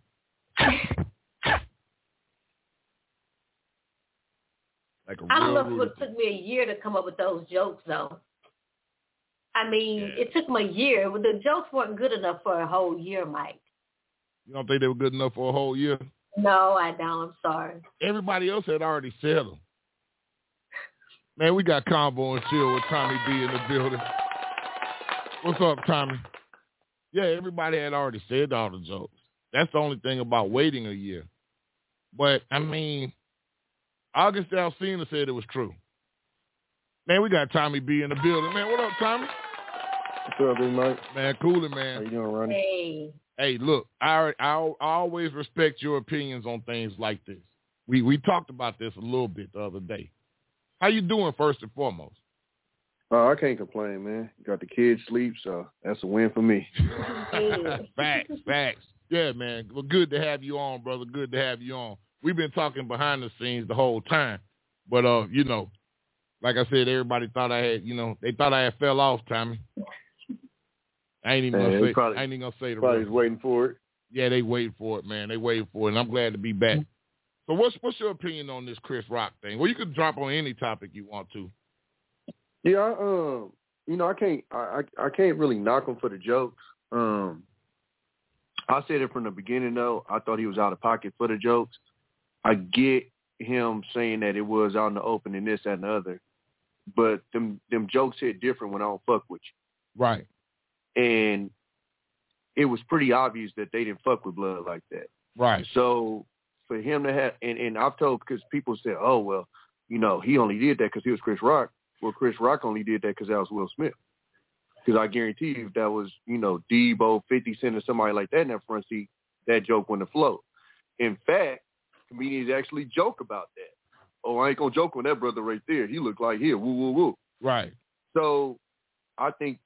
Like I don't know if it took me a year to come up with those jokes, though. I mean, it took me a year. The jokes weren't good enough for a whole year, Mike. You don't think they were good enough for a whole year? No, I don't. I'm sorry. Everybody else had already said them. Man, we got Combo and Chill with Tommy B in the building. What's up, Tommy? Yeah, everybody had already said all the jokes. That's the only thing about waiting a year. But, I mean, August Alsina said it was true. Man, we got Tommy B in the building. Man, what up, Tommy? What's up, Big Mike? Man, coolin', man. How you doing, Ronnie? Hey, look, I always respect your opinions on things like this. We talked about this a little bit the other day. How you doing, first and foremost? I can't complain, man. Got the kids sleep, so that's a win for me. Facts. Yeah, man. Well, good to have you on, brother. Good to have you on. We've been talking behind the scenes the whole time. But, you know, like I said, everybody thought I had, they thought I had fell off, Tommy. I ain't even gonna say the probably waiting for it. Yeah, they waiting for it, man. They waiting for it, and I'm glad to be back. So what's your opinion on this Chris Rock thing? Well, you could drop on any topic you want to. Yeah, I can't really knock him for the jokes. I said it from the beginning, though. I thought he was out of pocket for the jokes. I get him saying that it was out in the open and this, that, and the other. But them jokes hit different when I don't fuck with you. Right. And it was pretty obvious that they didn't fuck with Blood like that. Right. So for him to have, and I've told, because people say, oh, well, he only did that because he was Chris Rock. Well, Chris Rock only did that because that was Will Smith. Because I guarantee you if that was, Debo, 50 Cent, or somebody like that in that front seat, that joke wouldn't have flowed. In fact, comedians actually joke about that. Oh, I ain't going to joke on that brother right there. He looked like here, woo, woo, woo. Right. So I think,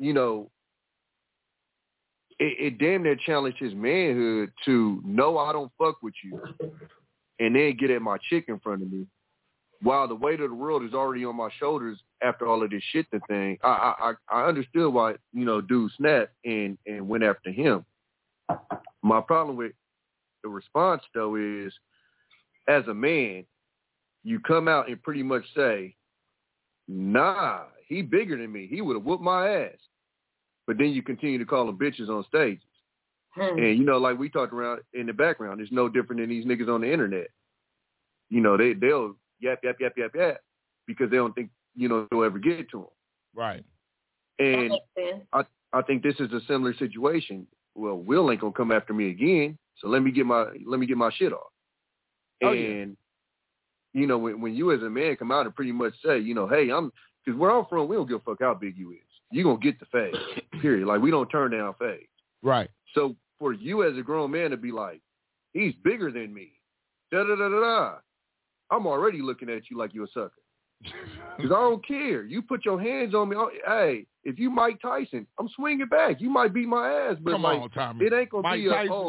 it damn near challenged his manhood to know I don't fuck with you and then get at my chick in front of me while the weight of the world is already on my shoulders after all of this shit thing. I understood why, dude snapped and went after him. My problem with the response, though, is as a man, you come out and pretty much say, nah, he bigger than me. He would have whooped my ass. But then you continue to call them bitches on stages. And, like we talked around in the background, it's no different than these niggas on the internet. They'll yap, because they don't think, they'll ever get to them. Right. And I think this is a similar situation. Well, Will ain't going to come after me again, so let me get my shit off. When you as a man come out and pretty much say, hey, because where I'm from, we don't give a fuck how big you is. You're going to get the fade, period. Like, we don't turn down fade. Right. So for you as a grown man to be like, he's bigger than me, da-da-da-da-da, I'm already looking at you like you're a sucker. Because I don't care. You put your hands on me. Hey, if you Mike Tyson, I'm swinging back. You might beat my ass, but come on, Tommy. It ain't going to be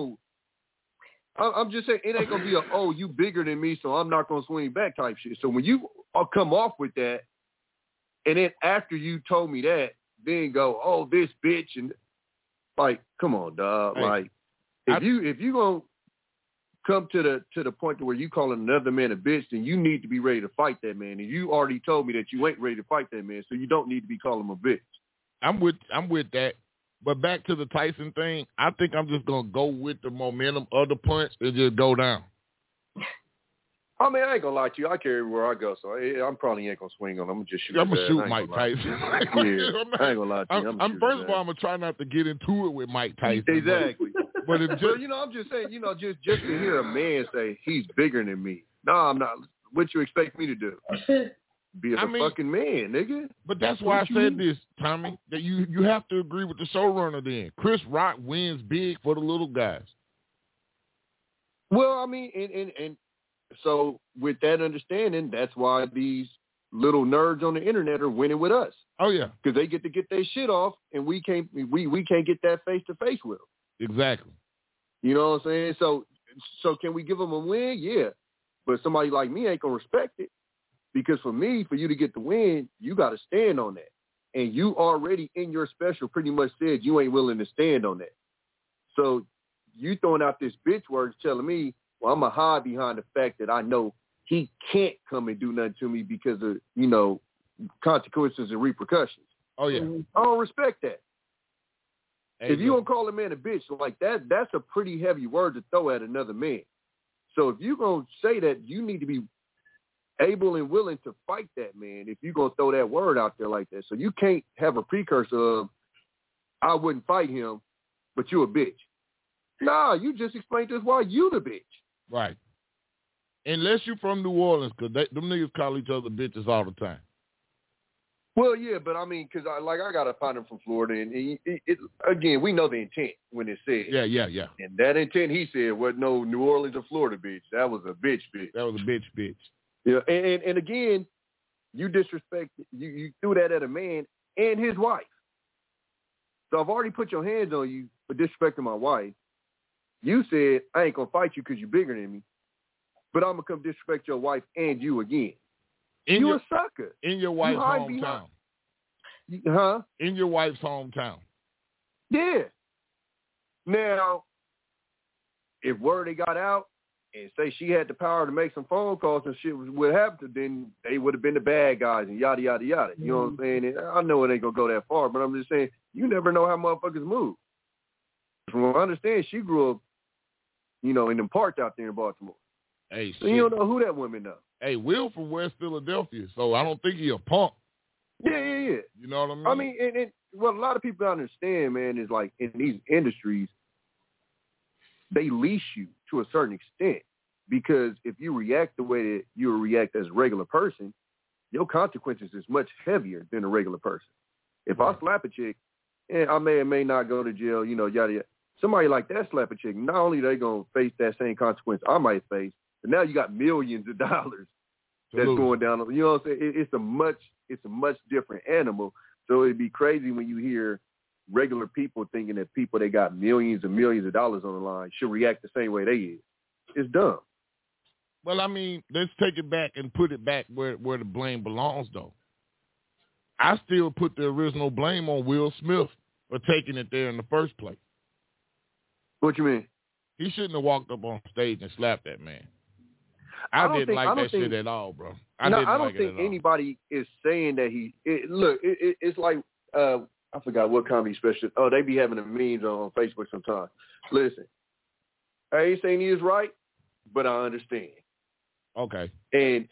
I'm just saying, it ain't going to be you bigger than me, so I'm not going to swing back type shit. So when you come off with that, and then after you told me that, then go, this bitch, and like, come on, dog. Hey, like, if you gonna come to the point to where you calling another man a bitch, then you need to be ready to fight that man. And you already told me that you ain't ready to fight that man, so you don't need to be calling him a bitch. I'm with that. But back to the Tyson thing, I think I'm just gonna go with the momentum of the punch and just go down. I mean, I ain't gonna lie to you. I carry where I go, so I'm probably ain't gonna swing on him. I'm gonna just shoot. I'm gonna shoot Mike Tyson. I ain't gonna lie to you. First of all, I'm gonna try not to get into it with Mike Tyson. Exactly. But I'm just saying, just to hear a man say he's bigger than me. No, I'm not. What you expect me to do? Be a fucking man, nigga. But that's why I said this, Tommy. That you have to agree with the showrunner. Then Chris Rock wins big for the little guys. Well, I mean, and so with that understanding, that's why these little nerds on the internet are winning with us. Oh yeah, because they get to get their shit off, and we can't get that face to face with them. Exactly. You know what I'm saying? So can we give them a win? Yeah, but somebody like me ain't gonna respect it, because for you to get the win, you got to stand on that, and you already in your special pretty much said you ain't willing to stand on that. So you throwing out this bitch words telling me, well, I'm going to hide behind the fact that I know he can't come and do nothing to me because of, consequences and repercussions. Oh, yeah. I don't respect that. Hey, if you don't call a man a bitch like that, that's a pretty heavy word to throw at another man. So if you're going to say that, you need to be able and willing to fight that man if you're going to throw that word out there like that. So you can't have a precursor of, I wouldn't fight him, but you a bitch. Nah, you just explained to us why you the bitch. Right. Unless you're from New Orleans, because them niggas call each other bitches all the time. Well, yeah, but I mean, because I got a partner from Florida, and again, we know the intent when it said. Yeah. And that intent, he said, wasn't no New Orleans or Florida bitch. That was a bitch. That was a bitch. Yeah, and again, you disrespect, you threw that at a man and his wife. So I've already put your hands on you for disrespecting my wife. You said, I ain't going to fight you because you're bigger than me, but I'm going to come disrespect your wife and you again. You a sucker. In your wife's hometown. Huh? In your wife's hometown. Yeah. Now, if word they got out and say she had the power to make some phone calls and shit would happen, then they would have been the bad guys and yada, yada, yada. You know what I'm saying? And I know it ain't going to go that far, but I'm just saying, you never know how motherfuckers move. From what I understand, she grew up, in them parts out there in Baltimore. Hey, so you don't know who that woman know. Hey, Will from West Philadelphia, so I don't think he a punk. Yeah. You know what I mean? I mean, and what a lot of people don't understand, man, is like in these industries, they leash you to a certain extent, because if you react the way that you react as a regular person, your consequences is much heavier than a regular person. If I slap a chick, and I may or may not go to jail, yada, yada. Somebody like that slap a chick, not only they going to face that same consequence I might face, but now you got millions of dollars that's going down. You know what I'm saying? It's a much different animal. So it'd be crazy when you hear regular people thinking that people that got millions and millions of dollars on the line should react the same way they is. It's dumb. Well, I mean, let's take it back and put it back where the blame belongs, though. I still put the original blame on Will Smith for taking it there in the first place. What you mean? He shouldn't have walked up on stage and slapped that man. I didn't like that shit at all, bro. I don't think anybody is saying that it's like, I forgot what comedy special. Oh, they be having the memes on Facebook sometimes. Listen, I ain't saying he is right, but I understand. Okay. And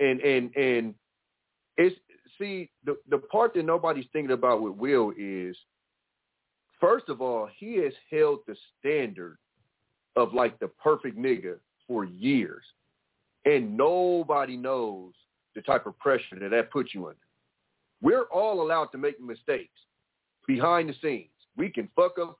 it's, see, the part that nobody's thinking about with Will is, first of all, he has held the standard of like the perfect nigga for years. And nobody knows the type of pressure that puts you under. We're all allowed to make mistakes behind the scenes. We can fuck up.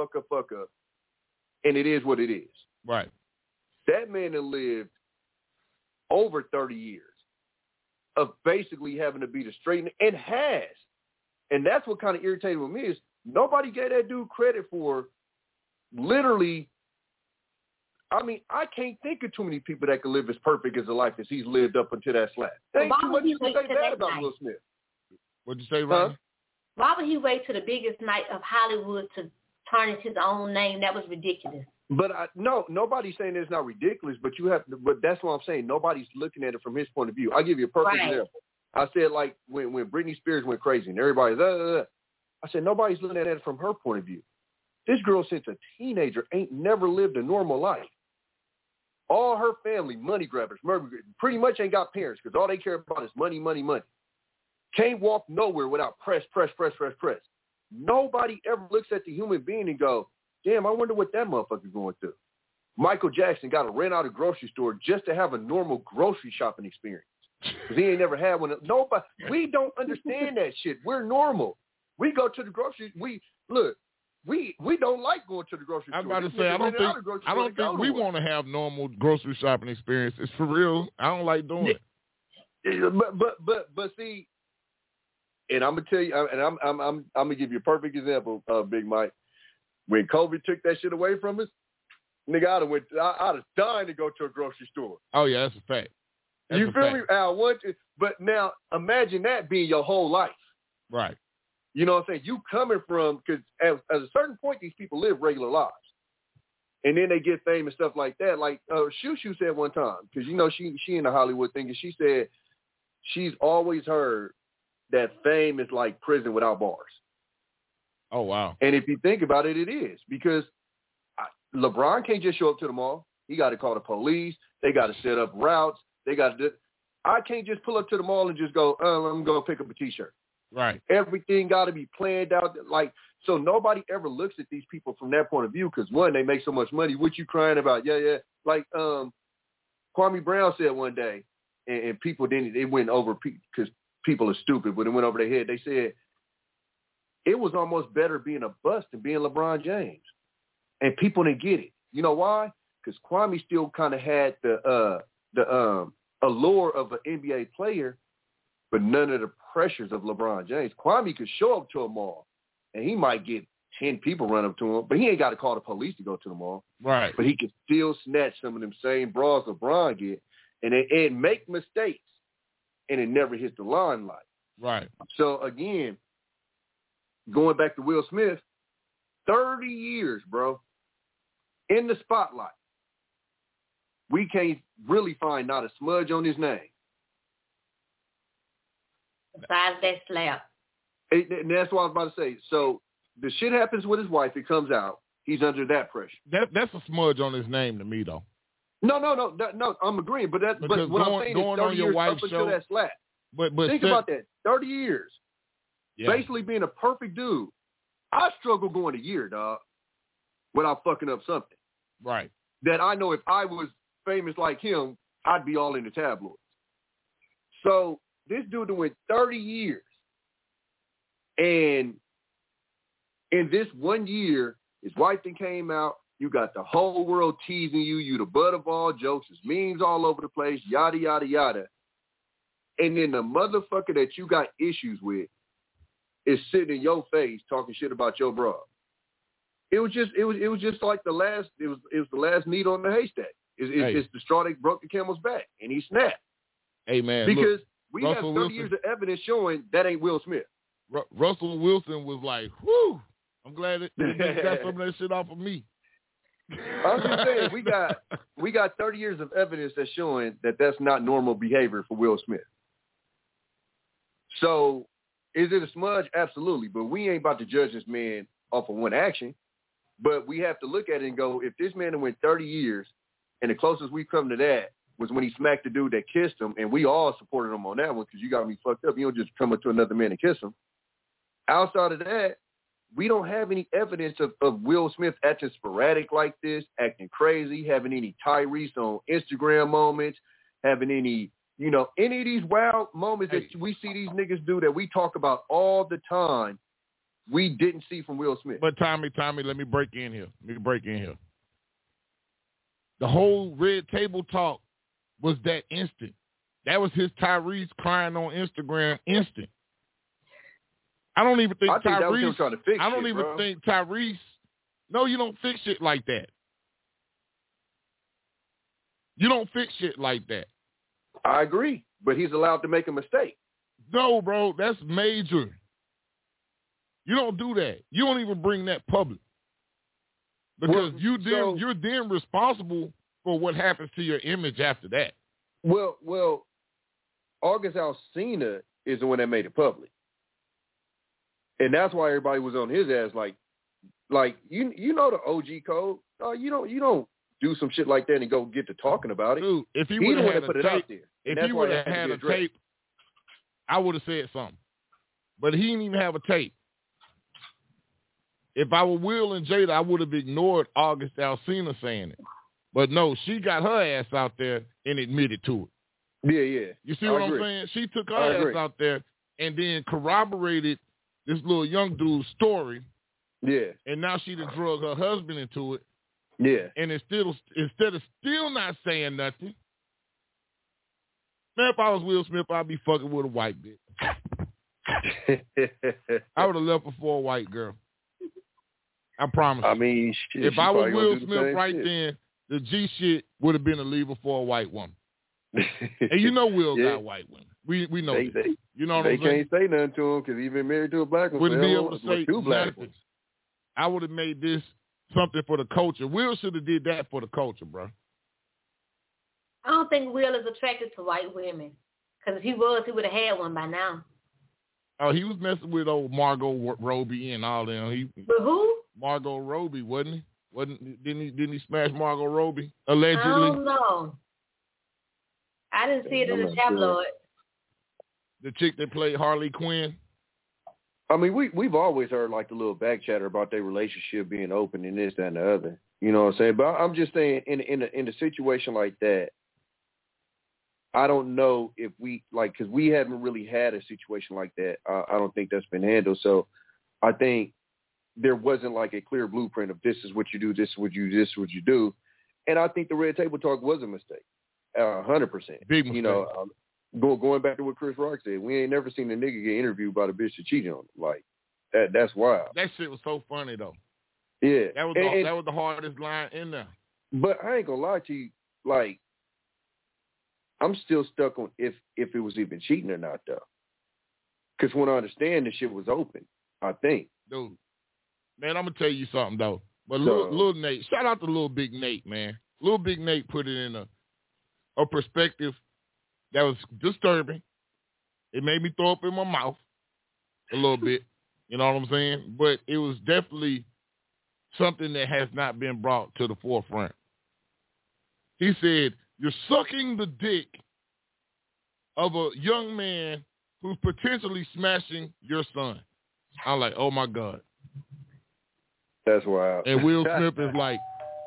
And it is what it is. Right. That man has lived over 30 years of basically having to be the straight, and has. And that's what kind of irritated with me is nobody gave that dude credit for literally. I mean, I can't think of too many people that can live as perfect as a life as he's lived up until that slap. There ain't too much to say bad about Will Smith. What'd you say, Ryan? Why would he wait to the biggest night of Hollywood to tarnish his own name? That was ridiculous. But no, nobody's saying it's not ridiculous, but that's what I'm saying. Nobody's looking at it from his point of view. I'll give you a perfect example. I said, like, when Britney Spears went crazy and everybody's, I said, nobody's looking at it from her point of view. This girl, since a teenager, ain't never lived a normal life. All her family, money grabbers, pretty much ain't got parents because all they care about is money. Can't walk nowhere without press. Nobody ever looks at the human being and go, damn, I wonder what that motherfucker's going through. Michael Jackson got to rent out a grocery store just to have a normal grocery shopping experience because he ain't never had one. Nobody, we don't understand that shit. We're normal. We go to the grocery. We don't like going to the grocery store. I'm about to say, I don't think we want to have normal grocery shopping experiences. For real, I don't like doing it. But see, And I'm gonna tell you, and I'm gonna give you a perfect example, Big Mike. When COVID took that shit away from us, nigga, I'd have died to go to a grocery store. Oh yeah, that's a fact. You feel me? But now imagine that being your whole life. Right. You know what I'm saying? You coming from, because at a certain point, these people live regular lives. And then they get fame and stuff like that. Like Shoo said one time, because, you know, she in the Hollywood thing, and she said she's always heard that fame is like prison without bars. Oh, wow. And if you think about it, it is. Because LeBron can't just show up to the mall. He got to call the police. They got to set up routes. They got to do. I can't just pull up to the mall and just go, I'm going to pick up a T-shirt. Right. Everything got to be planned out. Like, so nobody ever looks at these people from that point of view because, one, they make so much money. What you crying about? Yeah. Like Kwame Brown said one day, and people didn't, it went over because people are stupid, but it went over their head. They said it was almost better being a bust than being LeBron James. And people didn't get it. You know why? Because Kwame still kind of had the allure of an NBA player, but none of the pressures of LeBron James. Kwame could show up to a mall, and he might get 10 people run up to him, but he ain't got to call the police to go to the mall. Right. But he could still snatch some of them same bras LeBron get and make mistakes, and it never hits the limelight. Right. So, again, going back to Will Smith, 30 years, bro, in the spotlight. We can't really find not a smudge on his name. Besides that slap. And that's what I was about to say. So the shit happens with his wife. It comes out. He's under that pressure. That's a smudge on his name to me, though. No. I'm agreeing, but what I'm saying is 30 years up until that slap. But think about that. 30 years. Yeah. Basically being a perfect dude. I struggle going a year, dog, without fucking up something. Right. That I know if I was famous like him, I'd be all in the tabloids. So this dude went 30 years. And in this 1 year, his wife then came out. You got the whole world teasing you. You the butt of all jokes. There's memes all over the place, yada, yada, yada. And then the motherfucker that you got issues with is sitting in your face talking shit about your bra. It was just like the last needle in the haystack. It's the straw that broke the camel's back, and he snapped. Hey man, because look, we have 30 years of evidence showing that ain't Will Smith. Russell Wilson was like, "Whew, I'm glad that he got some of that shit off of me." I'm just saying we got 30 years of evidence that's showing that that's not normal behavior for Will Smith. So, is it a smudge? Absolutely, but we ain't about to judge this man off of one action. But we have to look at it and go, if this man went 30 years, and the closest we've come to that was when he smacked the dude that kissed him, and we all supported him on that one because you got me fucked up. You don't just come up to another man and kiss him. Outside of that, we don't have any evidence of Will Smith acting sporadic like this, acting crazy, having any Tyrese on Instagram moments, having any of these wild moments that we see these niggas do that we talk about all the time. We didn't see from Will Smith. But Tommy, let me break in here. The whole red table talk was that instant. That was his Tyrese crying on Instagram instant. I don't even think Tyrese. That was him trying to fix I don't shit, even bro. think Tyrese. No, you don't fix shit like that. You don't fix shit like that. I agree, but he's allowed to make a mistake. No, bro, that's major. You don't do that. You don't even bring that public. Because you're then responsible for what happens to your image after that. Well, August Alsina is the one that made it public. And that's why everybody was on his ass like you know the OG code. You don't do some shit like that and go get to talking about it. Dude, if he would have had put a it out tape, there. If he would have had a tape, I would have said something. But he didn't even have a tape. If I were Will and Jada, I would have ignored August Alsina saying it. But no, she got her ass out there and admitted to it. Yeah. You see what I'm saying? She took her ass out there and then corroborated this little young dude's story. Yeah. And now she done drug her husband into it. Yeah. And instead of still not saying nothing, man, if I was Will Smith, I'd be fucking with a white bitch. I would have left her for a white girl. I promise. I mean, if I was Will Smith right then, the G shit would have been a leave her for a white woman. And you know Will got white women. We know that. You know what I'm saying? They can't say nothing to him because he's been married to a black one. Wouldn't be able to say two black ones. I would have made this something for the culture. Will should have did that for the culture, bro. I don't think Will is attracted to white women. Because if he was, he would have had one by now. Oh, he was messing with old Margot Robbie and all them. But who? Margot Robbie, wasn't he? Didn't he smash Margot Robbie allegedly? I don't know. I didn't see it in the tabloid. The chick that played Harley Quinn. I mean, we've always heard like the little back chatter about their relationship being open and this, that, and the other. You know what I'm saying? But I'm just saying, in a situation like that, I don't know if we because we haven't really had a situation like that. I don't think that's been handled. So I think there wasn't like a clear blueprint of this is what you do, this is what you do, this is what you do. And I think the Red Table Talk was a mistake, 100%. Big mistake. You know, going back to what Chris Rock said, we ain't never seen a nigga get interviewed by the bitch that cheated on him. Like that's wild. That shit was so funny though. Yeah, that was the hardest line in there. But I ain't gonna lie to you, like. I'm still stuck on if it was even cheating or not, though. Because when I understand the shit was open, I think. Dude, man, I'm going to tell you something, though. But Lil Nate, shout out to Lil Big Nate, man. Lil Big Nate put it in a perspective that was disturbing. It made me throw up in my mouth a little bit. You know what I'm saying? But it was definitely something that has not been brought to the forefront. He said, you're sucking the dick of a young man who's potentially smashing your son. I'm like, oh, my God. That's wild. And Will Smith is like,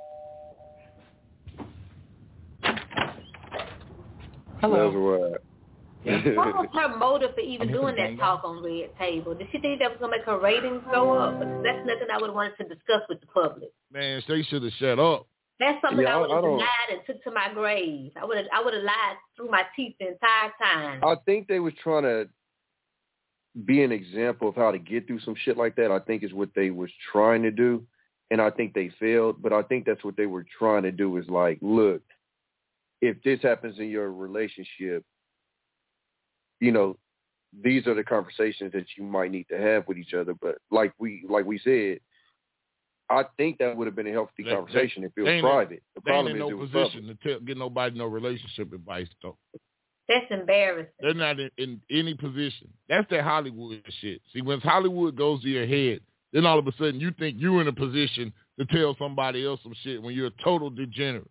hello. That's wild. What was her motive for even doing that talk on Red Table? Did she think that was going to make her ratings go up? That's nothing I would have wanted to discuss with the public. Man, they should have shut up. That's something I would have denied and took to my grave. I would have lied through my teeth the entire time. I think they was trying to be an example of how to get through some shit like that. I think is what they was trying to do, and I think they failed. But I think that's what they were trying to do is like, look, if this happens in your relationship, you know, these are the conversations that you might need to have with each other. But like we said, I think that would have been a healthy conversation if it was private. The problem is it was position to get nobody no relationship advice, though. That's embarrassing. They're not in any position. That's that Hollywood shit. See, when Hollywood goes to your head, then all of a sudden you think you're in a position to tell somebody else some shit when you're a total degenerate.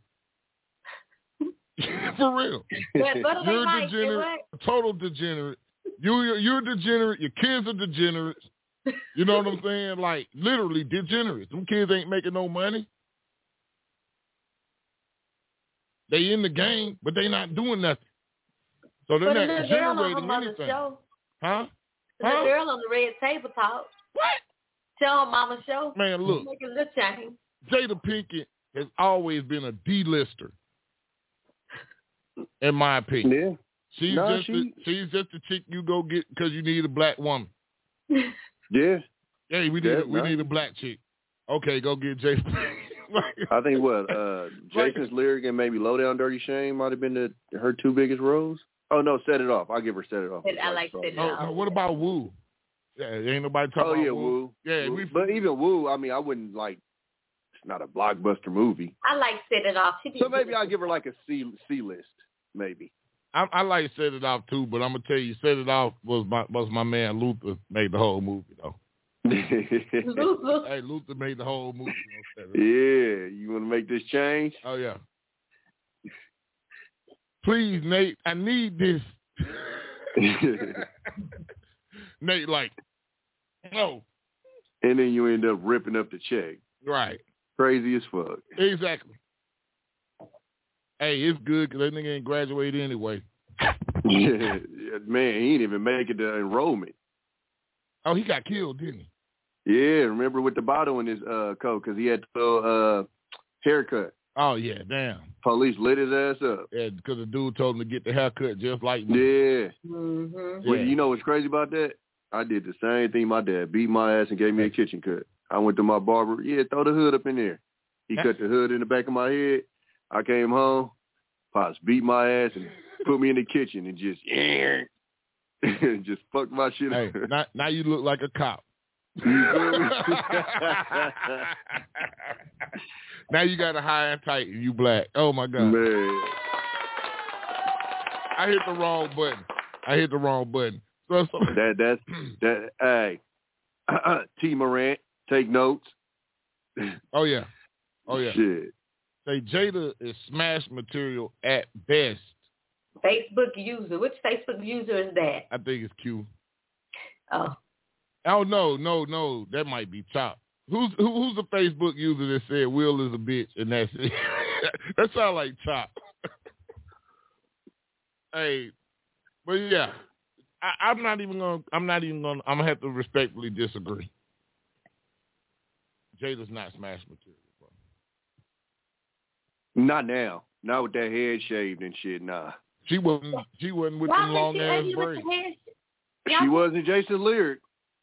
For real. You're a degenerate, a total degenerate. You're a degenerate. Your kids are degenerates. You know what I'm saying? Like, literally degenerates. Them kids ain't making no money. They in the game, but they not doing nothing. So they're not generating anything. Show. Huh? The girl on the Red Table Talk. What? Show on Mama's show. Man, look. Jada Pinkett has always been a D-lister, in my opinion. Yeah. She's just a chick you go get because you need a black woman. Yeah. Hey, we need a black chick. Okay, go get Jada. I think Jason's Lyric and maybe Low Down Dirty Shame might have been her two biggest roles. Oh no, Set It Off. I'll give her Set It Off. I like Set It Off. What about Woo? Yeah, ain't nobody talking about Woo. Yeah, Woo. But even Woo, I mean, I wouldn't like. It's not a blockbuster movie. I like Set It Off. So maybe I'll give her like a C list, maybe. I like Set It Off too, but I'm gonna tell you, Set It Off was my man Luther made the whole movie though. Hey, Luther made the whole movie. Yeah, you want to make this change? Oh yeah. Please, Nate, I need this. Nate, like, no. And then you end up ripping up the check. Right. Crazy as fuck. Exactly. Hey, it's good because that nigga ain't graduated anyway. Yeah, man, he didn't even make it to enrollment. Oh, he got killed, didn't he? Yeah, remember with the bottle in his coat because he had a haircut. Oh, yeah, damn. Police lit his ass up. Yeah, because the dude told him to get the haircut just like me. Yeah. Mm-hmm. Well, you know what's crazy about that? I did the same thing. My dad beat my ass and gave me a kitchen cut. I went to my barber. Yeah, throw the hood up in there. He cut the hood in the back of my head. I came home. Pops beat my ass and put me in the kitchen and just just fucked my shit up. Hey, now you look like a cop. Now you got a high and tight and you black. Oh my God. Man. I hit the wrong button. So that's hey. T Morant, take notes. Oh yeah. Shit. Say Jada is smash material at best. Facebook user. Which Facebook user is that? I think it's Q. Oh. Oh no. That might be Chop. Who's the Facebook user that said Will is a bitch and that's it? That sounds like Chop. Hey, but yeah, I'm gonna have to respectfully disagree. Jada's not smash material, bro. Not now. Not with that head shaved and shit. Nah. She wasn't with them long ass braids. She wasn't Jason Lyric.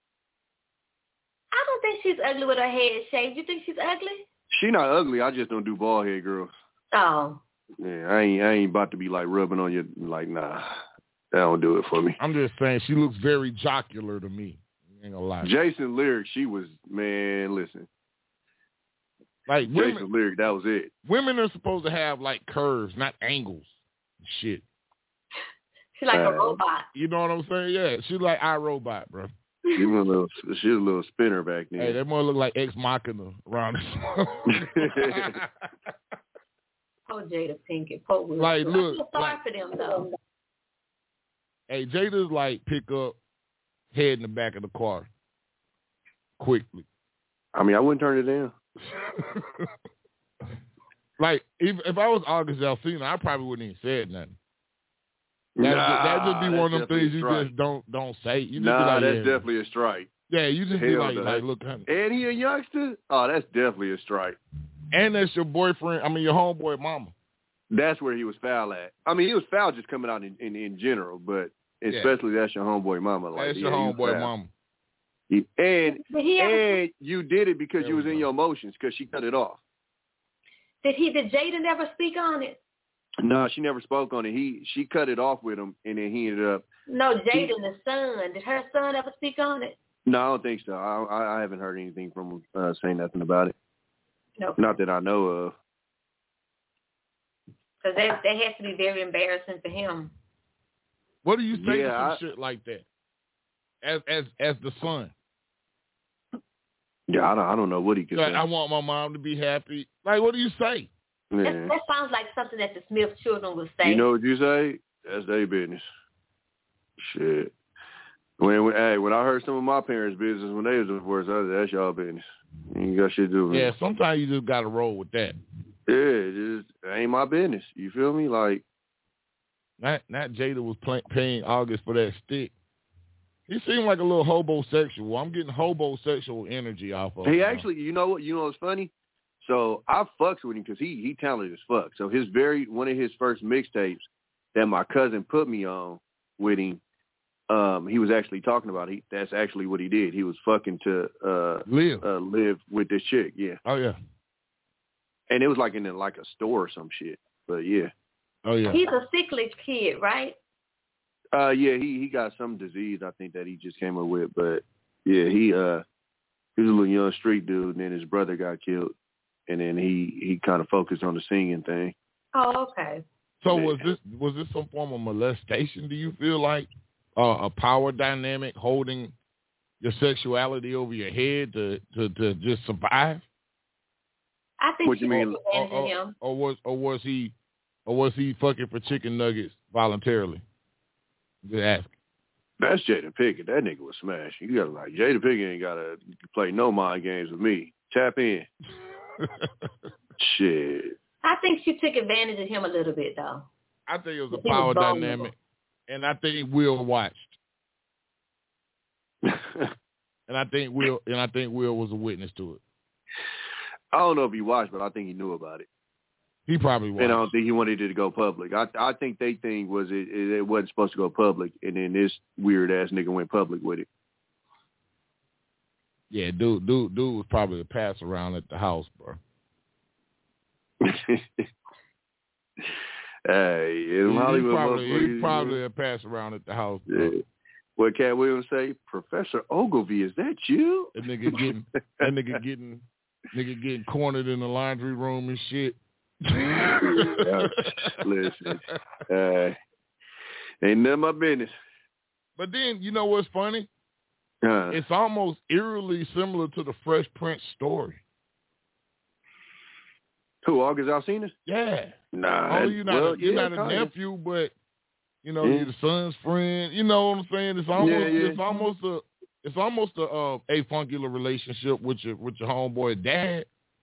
I don't think she's ugly with her head shaved. You think she's ugly? She not ugly. I just don't do bald head girls. Oh. Yeah, I ain't about to be like rubbing on you. Like, nah, that don't do it for me. I'm just saying she looks very jocular to me. Ain't gonna lie. Jason Lyric, she was, man, listen. Like Jason Lyric, that was it. Women are supposed to have like curves, not angles. Shit. She's like a robot. You know what I'm saying? Yeah, she's like iRobot, bro. She was a little spinner back then. Hey, that more look like Ex Machina around this. Oh, Jada Pinkett. Poor Will. Like, look. I feel sorry for them, though. Hey, Jada's like pick up, head in the back of the car quickly. I mean, I wouldn't turn it down. Like, if I was August Alsina, I probably wouldn't even say nothing. That'd just be one of them things you just don't say. You just be like, that's definitely a strike. Yeah, you just be like, look, honey. And he a youngster? Oh, that's definitely a strike. And that's your boyfriend, your homeboy mama. That's where he was foul at. I mean, he was foul just coming out in general, but especially that's your homeboy mama. Like, that's your homeboy mama. And you did it because you was in your emotions because she cut it off. Did Jada never speak on it? No, she never spoke on it. She cut it off with him, and then he ended up. No, Jada and the son. Did her son ever speak on it? No, I don't think so. I haven't heard anything from him saying nothing about it. No. Not that I know of. Because that has to be very embarrassing for him. What do you say to some shit like that? As the son? Yeah, I don't know what he could say. I want my mom to be happy. Like, what do you say? Yeah. That sounds like something that the Smith children would say. You know what you say? That's their business. Shit. When I heard some of my parents' business when they was divorced, I said, that's y'all business. You ain't got shit to do with it. Sometimes you just got to roll with that. Yeah, it ain't my business. You feel me? Like, not Jada was paying August for that stick. He seemed like a little hobosexual. I'm getting hobosexual energy off of him. He actually, you know what's funny? So I fucks with him because he talented as fuck. So one of his first mixtapes that my cousin put me on with him, he was actually talking about that's actually what he did. He was fucking to live with this chick. Yeah. Oh yeah. And it was like in a store or some shit. But yeah. Oh yeah. He's a sickly kid, right? Yeah, he got some disease I think that he just came up with. But yeah, he was a little young street dude, and then his brother got killed, and then he kind of focused on the singing thing. Oh, okay. So was this some form of molestation? Do you feel like a power dynamic holding your sexuality over your head to just survive? I think what you mean? Or was he fucking for chicken nuggets voluntarily? Just ask. That's Jada Pinkett. That nigga was smashed. You gotta like Jada Pinkett ain't gotta play no mind games with me. Tap in. Shit. I think she took advantage of him a little bit though. I think it was a power dynamic, and I think Will watched. and I think Will was a witness to it. I don't know if he watched, but I think he knew about it. He probably watched. And I don't think he wanted it to go public. I think they think was it wasn't supposed to go public, and then this weird ass nigga went public with it. Yeah, dude was probably a pass around at the house, bro. Hey, in Hollywood, he probably a pass around at the house, bro. Yeah. What Cat Williams say? Professor Ogilvy, is that you? That nigga getting cornered in the laundry room and shit. Listen, ain't none of my business. But then, you know what's funny? It's almost eerily similar to the Fresh Prince story. Who, August Alsina? Yeah. Nah. You're not a nephew, but you know, you're the son's friend. You know what I'm saying? It's almost a avuncular relationship with your homeboy dad.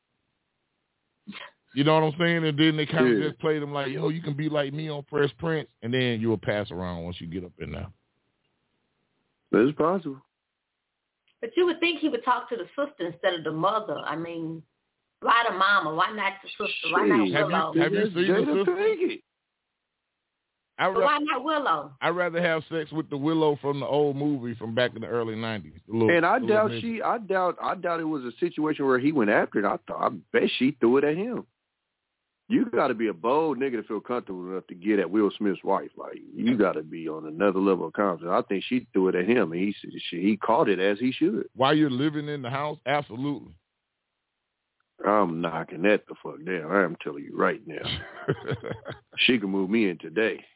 You know what I'm saying? And then they kind of just played him like, yo, you can be like me on Fresh Prince, and then you'll pass around once you get up in there. It's possible. But you would think he would talk to the sister instead of the mother. I mean, why the mama? Why not the sister? Why not Willow? Have you seen the sister? Why not Willow? I'd rather have sex with the Willow from the old movie from back in the early 90s. I doubt it was a situation where he went after it. I bet she threw it at him. You got to be a bold nigga to feel comfortable enough to get at Will Smith's wife. Like, you got to be on another level of confidence. I think she threw it at him, and he caught it as he should. While you're living in the house, absolutely. I'm knocking that the fuck down. I'm telling you right now. She can move me in today.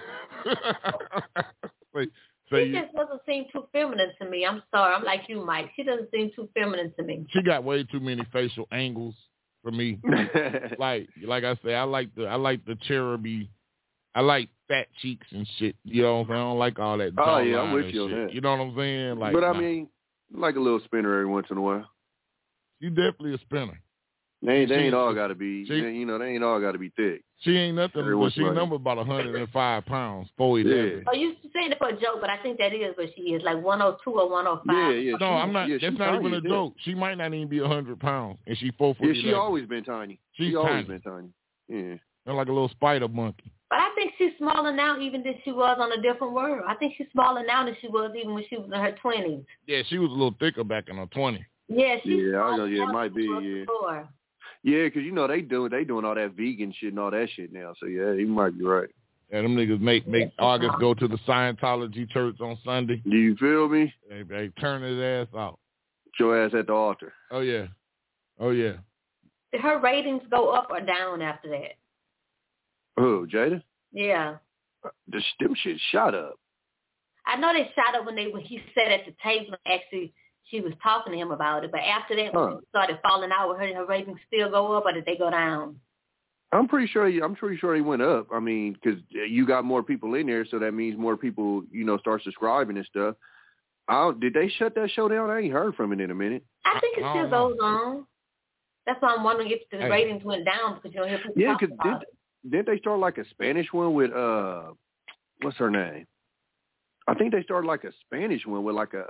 She just doesn't seem too feminine to me. I'm sorry. I'm like you, Mike. She doesn't seem too feminine to me. She got way too many facial angles for me. like I say, I like the cheruby. I like fat cheeks and shit. You know what I'm saying? I don't like all that. Oh yeah, I'm with you on that. You know what I'm saying? Like, but I mean, like a little spinner every once in a while. You definitely a spinner. They ain't all got to be. They ain't all got to be thick. She ain't nothing. But she number about 105 pounds. 40. Yeah. Oh, you saying it for a joke, but I think that is what she is, like 102 or 105. Yeah. No, I'm not. That's not even a joke. She might not even be 100 pounds, and she 4 foot. Yeah, she always been tiny. She's always been tiny. Yeah. They're like a little spider monkey. But I think she's smaller now even than she was on A Different World. I think she's smaller now than she was even when she was in her 20s. Yeah, she was a little thicker back in her 20s. Yeah, it might be. Yeah. Before. Yeah, because, you know, they doing all that vegan shit and all that shit now. So, yeah, you might be right. Yeah, them niggas make August go to the Scientology church on Sunday. Do you feel me? They turn his ass out. Put your ass at the altar. Oh, yeah. Did her ratings go up or down after that? Who, Jada? Yeah. Them shit shot up. I know they shot up when he sat at the table and actually she was talking to him about it, but after that, when he started falling out with her ratings still go up, or did they go down? I'm pretty sure he went up. I mean, because you got more people in there, so that means more people, you know, start subscribing and stuff. Did they shut that show down? I ain't heard from it in a minute. I think it still goes on. That's why I'm wondering if the ratings went down, because you don't hear people talk about it. Didn't they start like a Spanish one with what's her name? I think they started like a Spanish one with like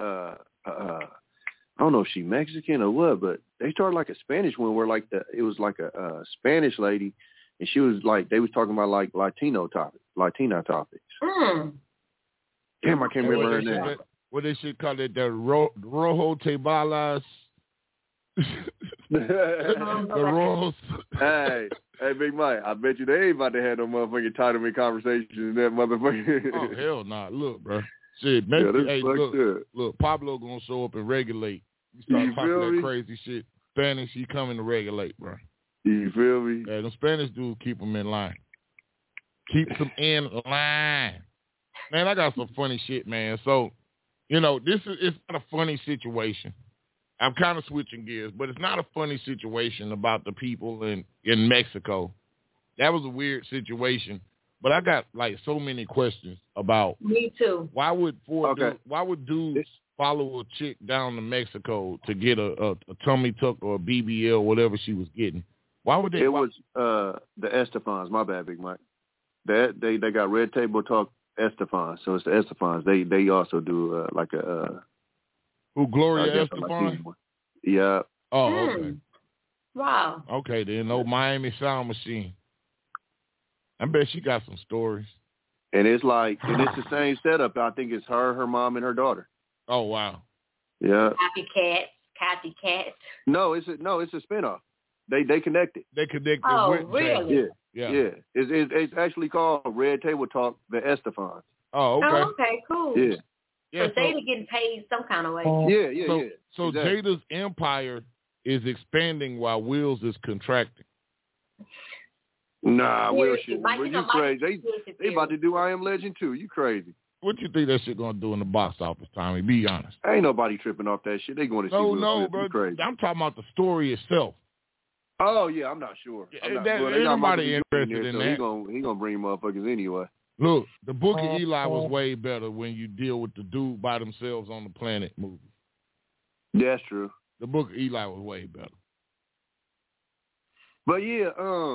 I don't know if she's Mexican or what, but they started like a Spanish one where like it was like a Spanish lady, and she was like, they was talking about like Latina topics. Mm. Damn, I can't remember her name. What they should call it, the Rojo Tebalas. The Rojos. Hey, Big Mike, I bet you they ain't about to have no motherfucking entitlement conversations in that motherfucker. Oh, hell nah. Look, bro. Shit, look, Pablo gonna show up and regulate. You start talking that crazy shit. Spanish, he coming to regulate, bro. You feel me? Yeah, them Spanish dudes keep them in line. Keep them in line. Man, I got some funny shit, man. So, you know, it's not a funny situation. I'm kind of switching gears, but it's not a funny situation about the people in Mexico. That was a weird situation. But I got like so many questions about. Me too. Why would dudes follow a chick down to Mexico to get a tummy tuck or a BBL, whatever she was getting? Why would they? It was the Estefans. My bad, Big Mike. They got Red Table Talk Estefan, so it's the Estefans. They also do like a. Who, Gloria Estefan? Yeah. Oh, okay. Wow. Okay, then no Miami Sound Machine. I bet she got some stories. And it's the same setup. I think it's her mom, and her daughter. Oh, wow. Yeah. Copycat. Copycat. No, it's a spinoff. They connected. They connected. Oh, with really? Yeah. It's actually called Red Table Talk, the Estefans. Oh, okay. Oh, okay, cool. Yeah. So Jada getting paid some kind of way. Yeah. So exactly. Jada's empire is expanding while Will's is contracting. Nah, Will shit. Mike, You crazy. They about to do I Am Legend 2. You crazy. What you think that shit gonna do in the box office, Tommy? Be honest. Ain't nobody tripping off that shit. They going to see Will Smith. bro. You crazy. I'm talking about the story itself. Oh, yeah, I'm not sure. Ain't nobody interested in that. He gonna bring motherfuckers anyway. Look, the Book of Eli was way better when you deal with the dude by themselves on the planet movie. That's true. The Book of Eli was way better. But yeah,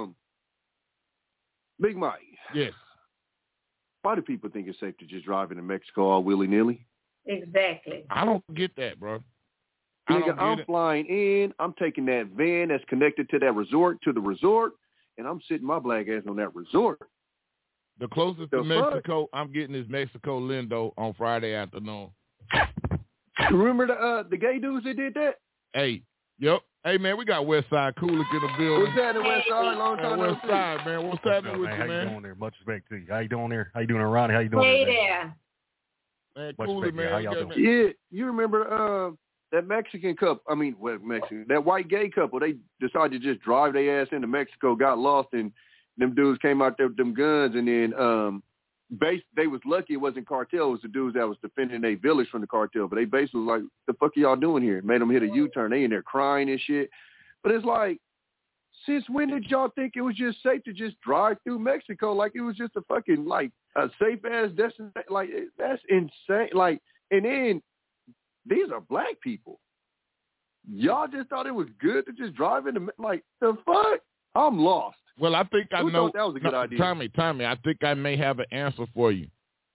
Big Mike. Yes. Why do people think it's safe to just drive into Mexico all willy-nilly? Exactly. I don't get that, bro. I'm flying in. I'm taking that van that's connected to that resort, and I'm sitting my black ass on that resort. The closest to Mexico I'm getting is Mexico Lindo on Friday afternoon. Remember the gay dudes that did that? Hey, yep. Hey, man, we got Westside Kulik in the building. What's that in Westside? Long time no see. Westside, man. What's happening with you, man? How you doing there? Much respect to you. How you doing there? How you doing, Ronnie? How you doing Hey there? Man, Kulik, man. How y'all doing? Yeah, you remember that Mexican couple? I mean, that white gay couple. They decided to just drive their ass into Mexico, got lost, and them dudes came out there with them guns, and then they was lucky it wasn't cartel. It was the dudes that was defending their village from the cartel. But they basically was like, the fuck are y'all doing here? Made them hit a U-turn. They in there crying and shit. But it's like, since when did y'all think it was just safe to just drive through Mexico? Like it was just a fucking, like, a safe-ass destination. Like, that's insane. Like, and then these are black people. Y'all just thought it was good to just drive into, like, the fuck? I'm lost. Well, I think I know. That was a good idea. Tommy, I think I may have an answer for you.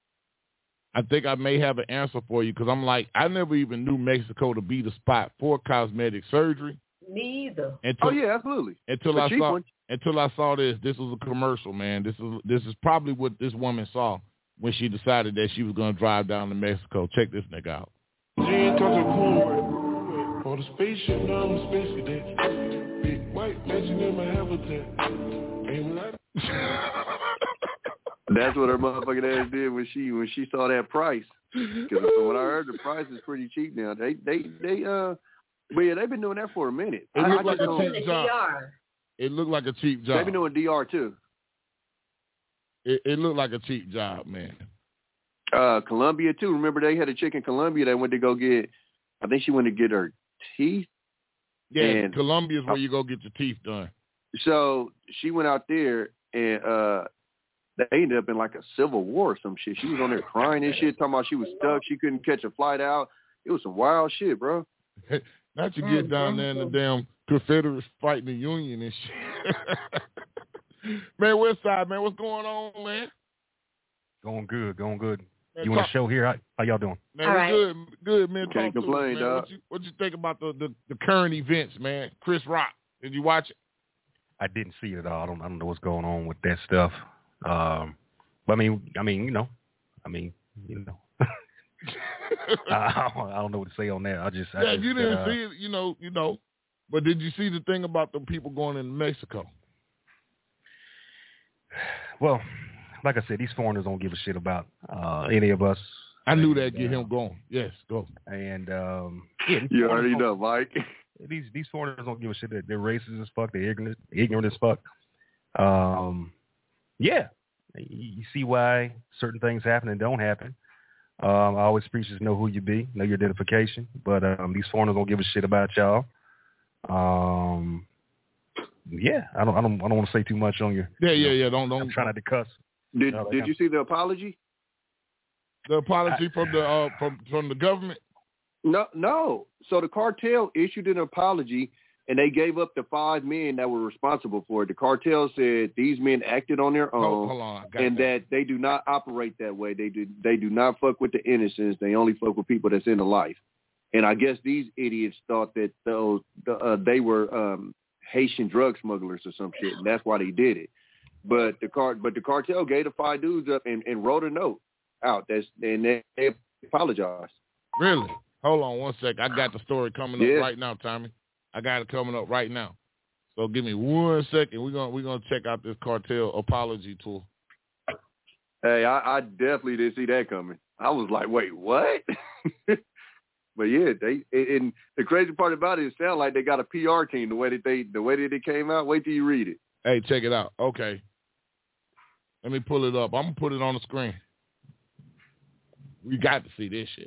Because I'm like, I never even knew Mexico to be the spot for cosmetic surgery. Me either. Yeah, absolutely. Until I saw this. This was a commercial, man. This is probably what this woman saw when she decided that she was going to drive down to Mexico. Check this nigga out. For the spaceship, now I'm a space cadet. Big white mansion in my habitat. That's what her motherfucking ass did when she saw that price. Because when I heard the price is pretty cheap now. But yeah, they've been doing that for a minute. It looked like a cheap job. It looked like a cheap job. They've been doing DR too. It looked like a cheap job, man. Colombia too. Remember they had a chick in Colombia that went to go get. I think she went to get her teeth. Yeah, and Colombia's where you go get your teeth done. So she went out there and they ended up in like a civil war or some shit. She was on there crying and shit, talking about she was stuck. She couldn't catch a flight out. It was some wild shit, bro. Not you get down there in the damn Confederates fighting the Union and shit. Man, Westside, man, what's going on, man? Going good. Man, you on the show here? How y'all doing? Man, we're good, man. Can't complain, dog. What you think about the current events, man? Chris Rock, did you watch it? I didn't see it at all. I don't know what's going on with that stuff. But I mean, you know. I don't know what to say on that. You didn't see it, you know. But did you see the thing about the people going into Mexico? Well, like I said, these foreigners don't give a shit about any of us. I knew that'd get him going. Yes, go. And you already know, Mike. These foreigners don't give a shit. They're racist as fuck. They're ignorant as fuck. Yeah, you see why certain things happen and don't happen. I always preach just know who you be, know your identification. But these foreigners don't give a shit about y'all. Yeah, I don't want to say too much on you. Yeah. Don't. I'm trying not to cuss. Did you see the apology? The apology from the government? No. So the cartel issued an apology, and they gave up the 5 men that were responsible for it. The cartel said these men acted on their own, that they do not operate that way. They do not fuck with the innocents. They only fuck with people that's in the life. And I guess these idiots thought that they were Haitian drug smugglers or some shit, and that's why they did it. But the cartel gave the 5 dudes up and wrote a note out. And they apologized. Really? Hold on 1 second. I got the story coming up right now, Tommy. I got it coming up right now. So give me 1 second. We're gonna check out this cartel apology tour. Hey, I definitely didn't see that coming. I was like, wait, what? But yeah, and the crazy part about it sounds like they got a PR team the way that it came out. Wait till you read it. Hey, check it out. Okay. Let me pull it up. I'm gonna put it on the screen. We got to see this shit.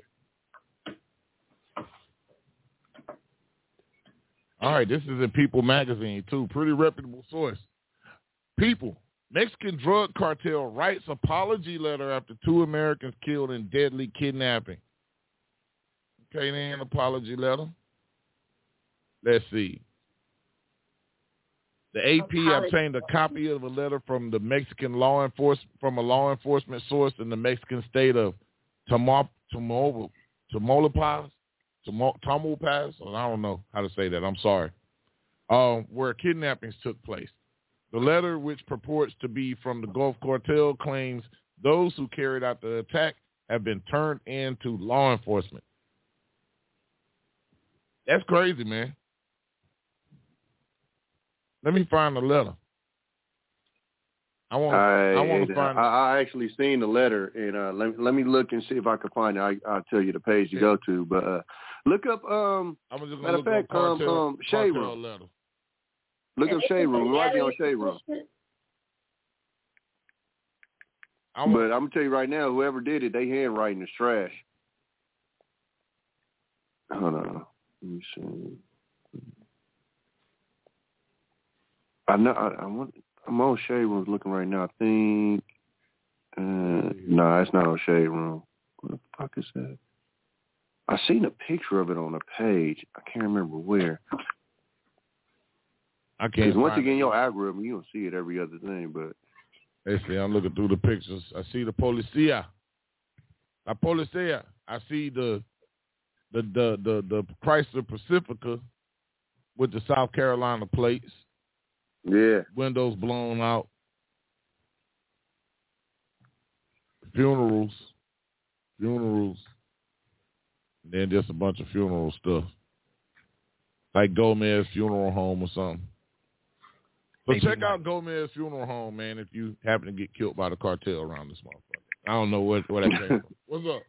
All right, this is in People magazine too. Pretty reputable source. People. Mexican drug cartel writes apology letter after 2 Americans killed in deadly kidnapping. Okay, then, apology letter. Let's see. The AP obtained a copy of a letter from the Mexican law enforcement source in the Mexican state of Tamaulipas. I don't know how to say that. I'm sorry. Where kidnappings took place. The letter, which purports to be from the Gulf Cartel, claims those who carried out the attack have been turned into law enforcement. That's crazy, man. Let me find the letter. I actually seen the letter, and let me look and see if I can find it. I'll tell you the page to go to, but look up. Matter of fact, Shade Room. Letter. Look up Shade Room. We might be on Shade Room. But I'm gonna tell you right now, whoever did it, they handwriting is trash. Hold on. Let me see. I'm on Shade Room looking right now. I think. No, that's not on Shade Room. What the fuck is that? I seen a picture of it on a page. I can't remember where. I can't. Because once again, your algorithm, you don't see it every other thing. But let's see. I'm looking through the pictures. I see the Policia. La Policia. I see the Chrysler Pacifica with the South Carolina plates. Yeah. Windows blown out. Funerals. And then just a bunch of funeral stuff. Like Gomez Funeral Home or something. So check out Gomez Funeral Home, man, if you happen to get killed by the cartel around this motherfucker. I don't know where that came from. What's up?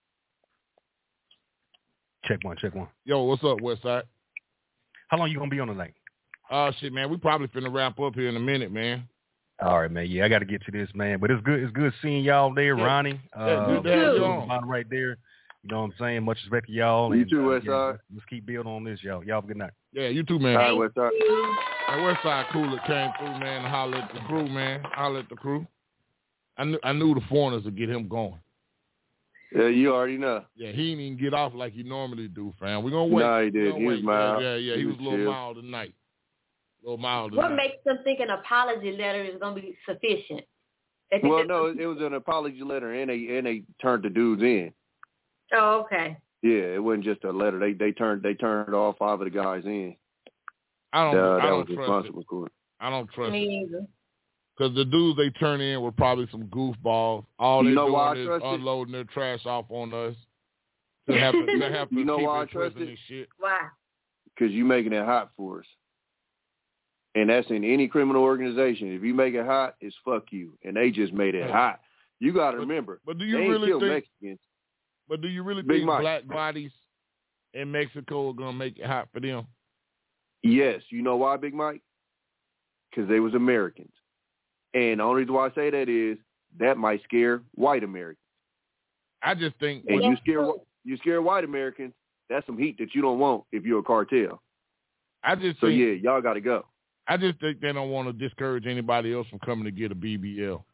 Check one. Yo, what's up, Westside? How long you going to be on tonight? Shit, man, we probably finna wrap up here in a minute, man. All right, man. Yeah, I got to get to this, man. But it's good seeing y'all there, Ronnie. Good to have you on. Right there. You know what I'm saying? Much respect to y'all. You too, Westside. Let's keep building on this, y'all. Y'all have a good night. Yeah, you too, man. All right, Westside. Westside Cooler came through, man, to holler at the crew, man. Holler at the crew. I knew the foreigners would get him going. Yeah, you already know. Yeah, he didn't even get off like he normally do, fam. We're going to wait. No, he did. He was mild. Yeah, he was a little mild tonight. What makes them think an apology letter is going to be sufficient? Well, no, it was an apology letter, and they turned the dudes in. Oh, okay. Yeah, it wasn't just a letter. They turned all 5 of the guys in. I don't trust Me either. Because the dudes they turn in were probably some goofballs. All they're doing is unloading their trash off on us. To have to you know keep why I in trust prison it? and shit. Why? Because you making it hot for us. And that's in any criminal organization. If you make it hot, it's fuck you. And they just made it hot. You got to remember. But do you really think? Mexicans. But do you really think black bodies in Mexico are gonna make it hot for them? Yes. You know why, Big Mike? Because they was Americans. And the only reason why I say that is that might scare white Americans. I just think. And you scare white Americans. That's some heat that you don't want if you're a cartel. So yeah, y'all got to go. I just think they don't want to discourage anybody else from coming to get a BBL.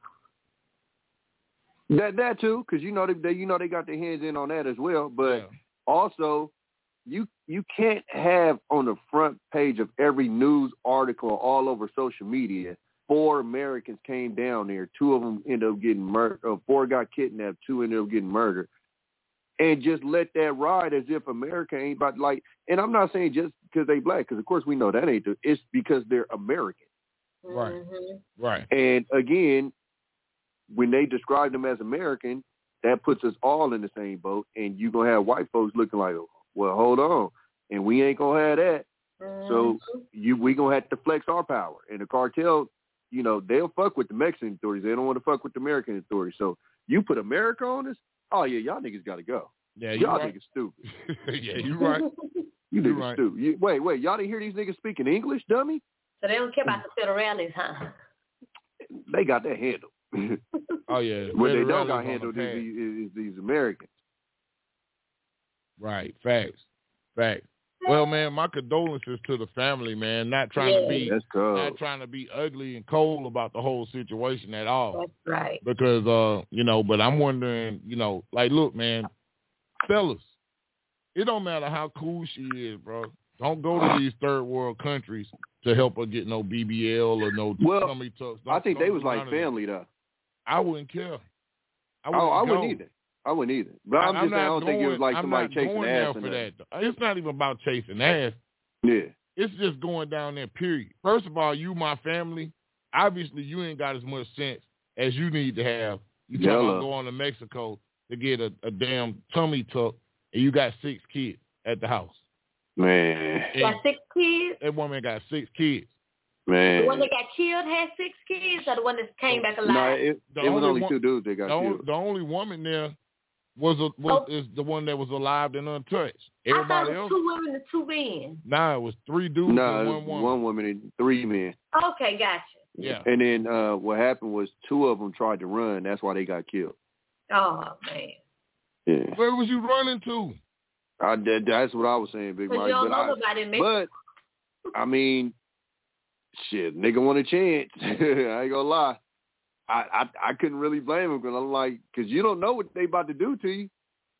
That too, because you know they got their hands in on that as well. But also, you can't have on the front page of every news article all over social media 4 Americans came down there. 2 of them ended up getting murdered. 4 got kidnapped. 2 ended up getting murdered. And just let that ride as if America ain't about and I'm not saying just because they black, because of course we know that ain't it's because they're American. Right. Mm-hmm. Right. And again, when they describe them as American, that puts us all in the same boat, and you're going to have white folks looking like, well, hold on, and we ain't going to have that. So we going to have to flex our power. And the cartel, you know, they'll fuck with the Mexican authorities. They don't want to fuck with the American authorities. So you put America on us, oh, yeah, y'all niggas got to go. Yeah, y'all right. niggas stupid. Yeah, you right. You niggas right. stupid. Wait, y'all didn't hear these niggas speaking English, dummy? So they don't care about the federales, huh? They got that handled. Oh, yeah. What they don't got handled is these Americans. Right. Facts. Well, man, my condolences to the family, man. Not trying to be ugly and cold about the whole situation at all. That's right. Because you know, but I'm wondering, you know, like, look, man, fellas, it don't matter how cool she is, bro. Don't go to these third world countries to help her get no BBL or no tummy tucks. I think they was like family though. I wouldn't care. I wouldn't either. But I'm just saying, I don't think it was like somebody chasing ass. For that. It's not even about chasing ass. Yeah. It's just going down there, period. First of all, you my family. Obviously, you ain't got as much sense as you need to have. You talking about going to Mexico to get a damn tummy tuck, and you got 6 kids at the house. Man. Got 6 kids? That woman got 6 kids. Man. The one that got killed had 6 kids, or the one that came back alive? No, it was only 2 dudes that got killed. The only woman there is the one that was alive and untouched. Everybody else, 2 women and 2 men. Nah, it was 3 dudes and 1 woman. 1 woman and 3 men. Okay, gotcha. Yeah. And then what happened was 2 of them tried to run. That's why they got killed. Oh, man. Yeah. Where was you running to? That's what I was saying, Big Mike. You don't know nobody in Mexico. But, I mean, shit, nigga want a chance. I ain't gonna lie. I couldn't really blame him because I'm like, because you don't know what they about to do to you.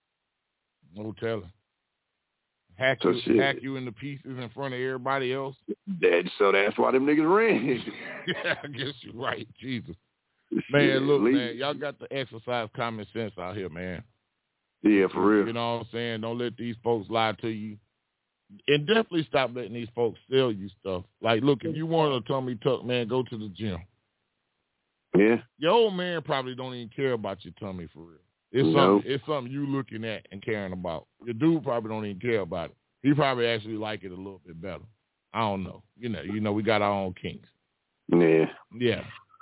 No telling. Hack you into pieces in front of everybody else. So that's why them niggas ran. Yeah, I guess you're right. Jesus. Man, look, man, y'all got to exercise common sense out here, man. Yeah, for real. You know what I'm saying? Don't let these folks lie to you. And definitely stop letting these folks sell you stuff. Like, look, if you want a tummy tuck, man, go to the gym. Yeah. Your old man probably don't even care about your tummy for real. It's something you looking at and caring about. Your dude probably don't even care about it. He probably actually like it a little bit better. I don't know. You know, we got our own kinks. Yeah. Yeah.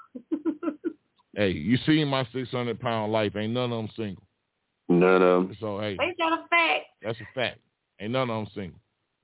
Hey, you seen my 600-pound life. Ain't none of them single. None of them. So, hey. Ain't that a fact? That's a fact. Ain't none of them single.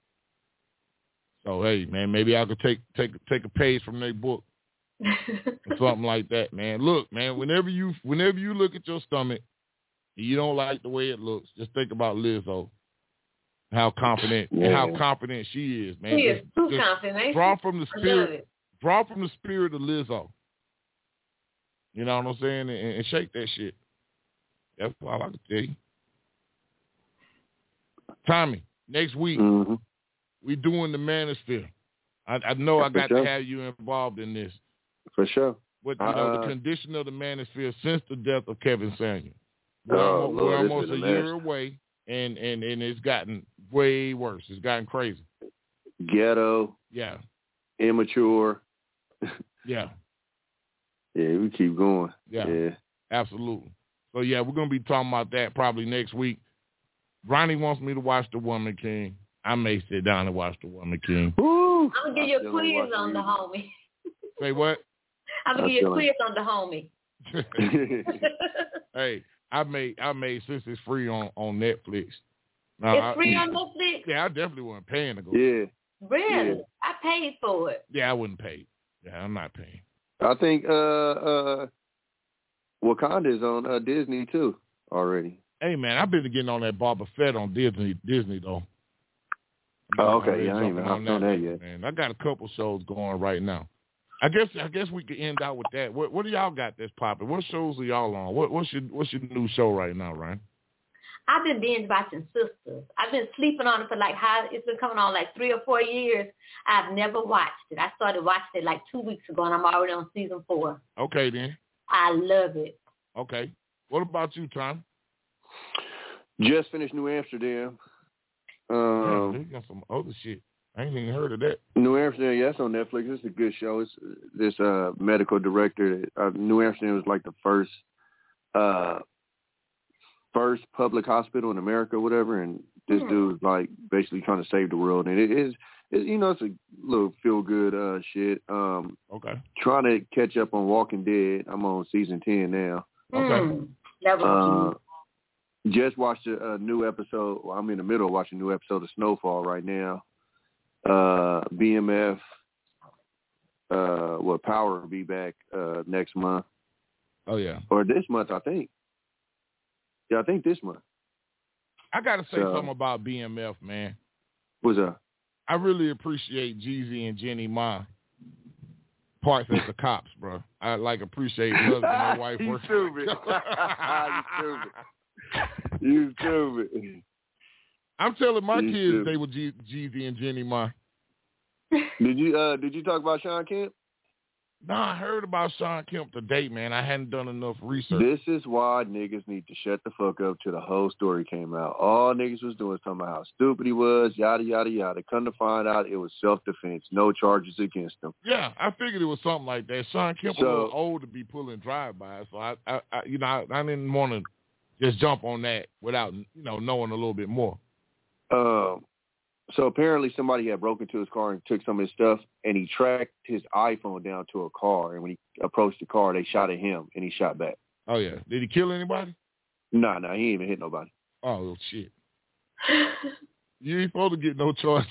So, hey, man, maybe I could take a page from their book. Or something like that, man. Look, man, whenever you look at your stomach and you don't like the way it looks, just think about Lizzo. How confident she is, man. She is too confident. Draw from the spirit of Lizzo. You know what I'm saying? And shake that shit. That's all I can tell you. Tommy, next week we doing the Manosphere. I know I got to have you involved in this. For sure. But the condition of the Manosphere since the death of Kevin Samuels. We're almost a year away, and it's gotten way worse. It's gotten crazy. Ghetto. Yeah. Immature. Yeah. Yeah, we keep going. Yeah. Absolutely. So, yeah, we're going to be talking about that probably next week. Ronnie wants me to watch The Woman King. I may sit down and watch The Woman King. I'm going to give you a quiz on the homie. Say what? I'm going to give you a quiz on the homie. Hey, I made since it's free on Netflix. It's free on Netflix? Yeah, I definitely wasn't paying to go. Yeah. Really? Yeah. I paid for it. Yeah, I wouldn't pay. Yeah, I'm not paying. I think Wakanda is on Disney too already. Hey man, I've been getting on that Boba Fett on Disney though. Oh, okay, yeah, I ain't even on that yet. Man, I got a couple shows going right now. I guess we could end out with that. What do y'all got that's popping? What shows are y'all on? What's your new show right now, Ryan? I've been binge watching Sisters. I've been sleeping on it for it's been coming on 3 or 4 years. I've never watched it. I started watching it 2 weeks ago, and I'm already on season 4. Okay, then. I love it. Okay. What about you, Tom? Just finished New Amsterdam. You got some other shit. I ain't even heard of that. New Amsterdam, yeah, that's on Netflix. It's a good show. It's this medical director. New Amsterdam was the first first public hospital in America or whatever, and this dude's like basically trying to save the world, and it's a little feel good shit. Okay. Trying to catch up on Walking Dead. I'm on season 10 now. Okay. That was just watched a new episode. Well, I'm in the middle of watching a new episode of Snowfall right now. BMF, Power will be back next month. Oh, yeah. Or this month, I think. Yeah, I think this month. I got to say something about BMF, man. What's up? I really appreciate Jeezy and Jenny Ma parts as the cops, bro. I appreciate husband and wife working. You stupid. I'm telling my kids they were Jeezy and Jenny Ma. Did you talk about Sean Kemp? No, I heard about Sean Kemp today, man. I hadn't done enough research. This is why niggas need to shut the fuck up till the whole story came out. All niggas was doing was talking about how stupid he was, yada, yada, yada. Come to find out it was self-defense. No charges against him. Yeah, I figured it was something like that. Sean Kemp was a little old to be pulling drive-bys, so I didn't want to just jump on that without, knowing a little bit more. So apparently somebody had broken into his car and took some of his stuff, and he tracked his iPhone down to a car. And when he approached the car, they shot at him, and he shot back. Oh, yeah. Did he kill anybody? No, he ain't even hit nobody. Oh, shit. You ain't supposed to get no charges.